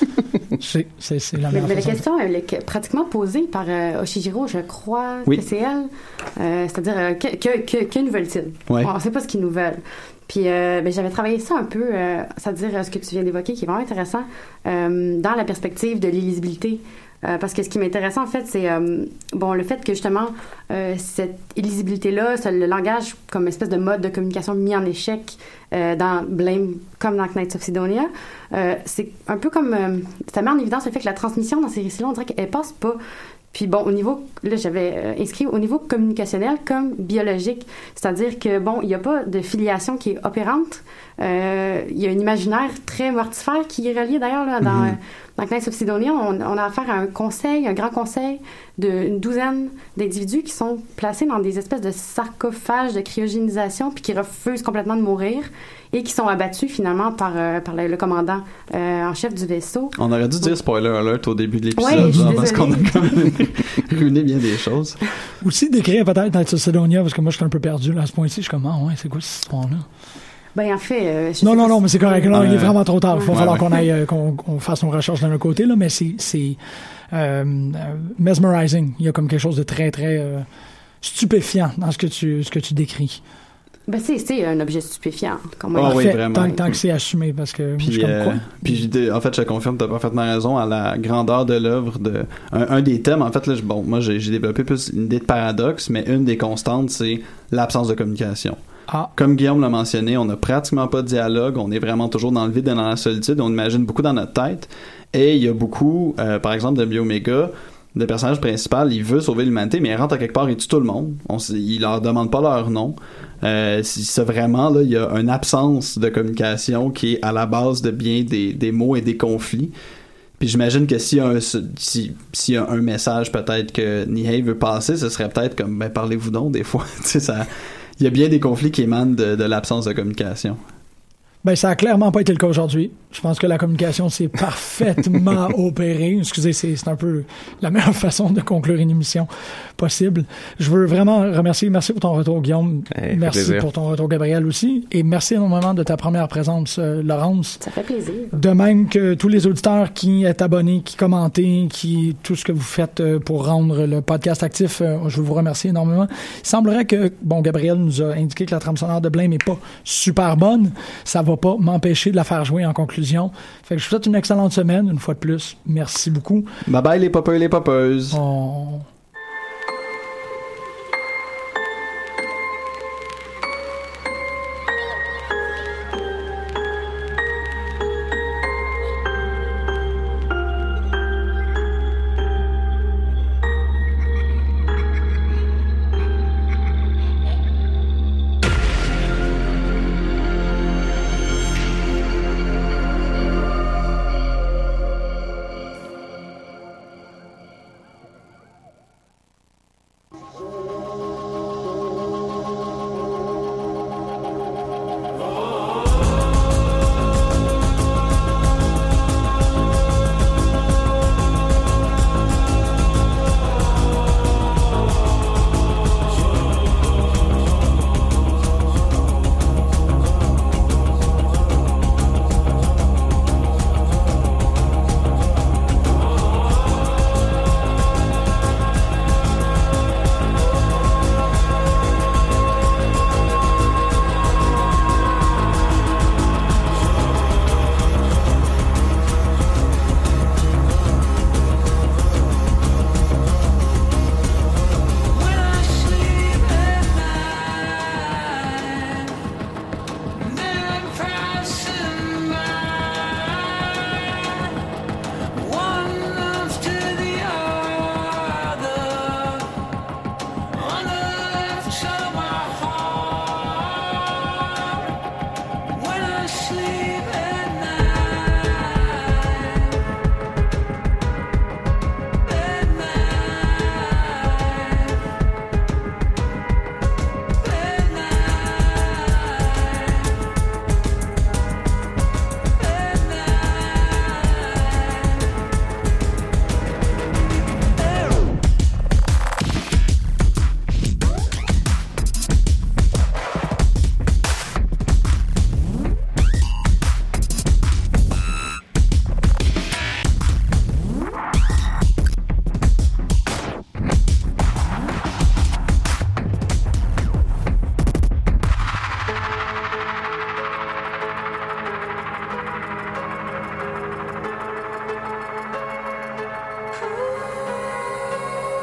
[SPEAKER 5] c'est, c'est, c'est la meilleure
[SPEAKER 8] mais, mais
[SPEAKER 5] façon.
[SPEAKER 8] la question elle est pratiquement posée par euh, Oshijiro, je crois oui. que c'est elle. Euh, c'est-à-dire, euh, que, que, que, que nous veulent-ils? Ouais. On ne sait pas ce qu'ils nous veulent. Puis euh, ben, j'avais travaillé ça un peu, euh, c'est-à-dire ce que tu viens d'évoquer, qui est vraiment intéressant, euh, dans la perspective de l'illisibilité. Euh, parce que ce qui m'intéresse en fait, c'est euh, bon le fait que justement euh, cette illisibilité-là, c'est le langage comme espèce de mode de communication mis en échec euh, dans Blame comme dans Knights of Sidonia, euh, c'est un peu comme euh, ça met en évidence le fait que la transmission dans ces récits-là, on dirait qu'elle passe pas. Puis bon, au niveau, là, j'avais euh, inscrit au niveau communicationnel comme biologique, c'est-à-dire que bon, il n'y a pas de filiation qui est opérante. Euh, il y a un imaginaire très mortifère qui est relié d'ailleurs là, dans, mm-hmm. euh, dans Knights of Sidonia. On, on a affaire à un conseil, un grand conseil d'une douzaine d'individus qui sont placés dans des espèces de sarcophages de cryogénisation puis qui refusent complètement de mourir et qui sont abattus finalement par, euh, par le, le commandant euh, en chef du vaisseau.
[SPEAKER 7] On aurait dû dire spoiler alert au début de l'épisode,
[SPEAKER 8] ouais,
[SPEAKER 7] genre, parce qu'on a quand même ruiné bien des choses.
[SPEAKER 5] Aussi décrire peut-être Knights of Sidonia, parce que moi je suis un peu perdu là, à ce point-ci, je suis comme ah ouais, c'est quoi cette histoire-là?
[SPEAKER 8] Ben, en fait, euh,
[SPEAKER 5] non, non, non, mais c'est correct. Là,
[SPEAKER 7] ouais,
[SPEAKER 5] il est vraiment trop tard. Il va
[SPEAKER 7] ouais,
[SPEAKER 5] falloir
[SPEAKER 7] ouais.
[SPEAKER 5] qu'on aille, euh, qu'on, qu'on fasse nos recherches d'un autre côté, là, mais c'est, c'est, euh, mesmerizing. Il y a comme quelque chose de très, très, euh, stupéfiant dans ce que tu, ce que tu décris.
[SPEAKER 8] Ben, c'est, c'est un objet stupéfiant, quand même.
[SPEAKER 7] Ah oui,
[SPEAKER 5] fait,
[SPEAKER 7] vraiment.
[SPEAKER 5] Tant, tant que c'est assumé, parce que,
[SPEAKER 7] puis,
[SPEAKER 5] je suis comme
[SPEAKER 7] euh,
[SPEAKER 5] quoi?
[SPEAKER 7] Puis, en fait, je te confirme, t'as parfaitement raison, à la grandeur de l'œuvre, de, un, un des thèmes, en fait, là, bon, moi, j'ai, j'ai développé plus une idée de paradoxe, mais une des constantes, c'est l'absence de communication.
[SPEAKER 5] Ah.
[SPEAKER 7] Comme Guillaume l'a mentionné, on n'a pratiquement pas de dialogue, on est vraiment toujours dans le vide et dans la solitude, on imagine beaucoup dans notre tête, et il y a beaucoup, euh, par exemple, de Omega, le personnage principal, il veut sauver l'humanité, mais il rentre à quelque part, il tue tout le monde, on, il leur demande pas leur nom, euh, c'est vraiment, là, il y a une absence de communication qui est à la base de bien des, des mots et des conflits. Puis j'imagine que s'il y a un, si, s'il y a un message peut-être que Nihei veut passer, ce serait peut-être comme, ben parlez-vous donc des fois, tu sais, ça... Il y a bien des conflits qui émanent de, de l'absence de communication.
[SPEAKER 5] Ben, ça a clairement pas été le cas aujourd'hui. Je pense que la communication s'est parfaitement opérée. Excusez, c'est, c'est un peu la meilleure façon de conclure une émission possible. Je veux vraiment remercier, merci pour ton retour, Guillaume.
[SPEAKER 6] Hey,
[SPEAKER 5] merci pour ton retour, Gabriel, aussi. Et merci énormément de ta première présence, euh, Laurence.
[SPEAKER 8] Ça fait plaisir.
[SPEAKER 5] De même que tous les auditeurs qui êtes abonnés, qui commentent, qui, tout ce que vous faites euh, pour rendre le podcast actif, euh, je veux vous remercier énormément. Il semblerait que, bon, Gabriel nous a indiqué que la trame sonore de Blame n'est pas super bonne. Ça va pas m'empêcher de la faire jouer en conclusion. Fait que je vous souhaite une excellente semaine, une fois de plus. Merci beaucoup.
[SPEAKER 7] Bye bye les popeurs et les popeuses.
[SPEAKER 5] On...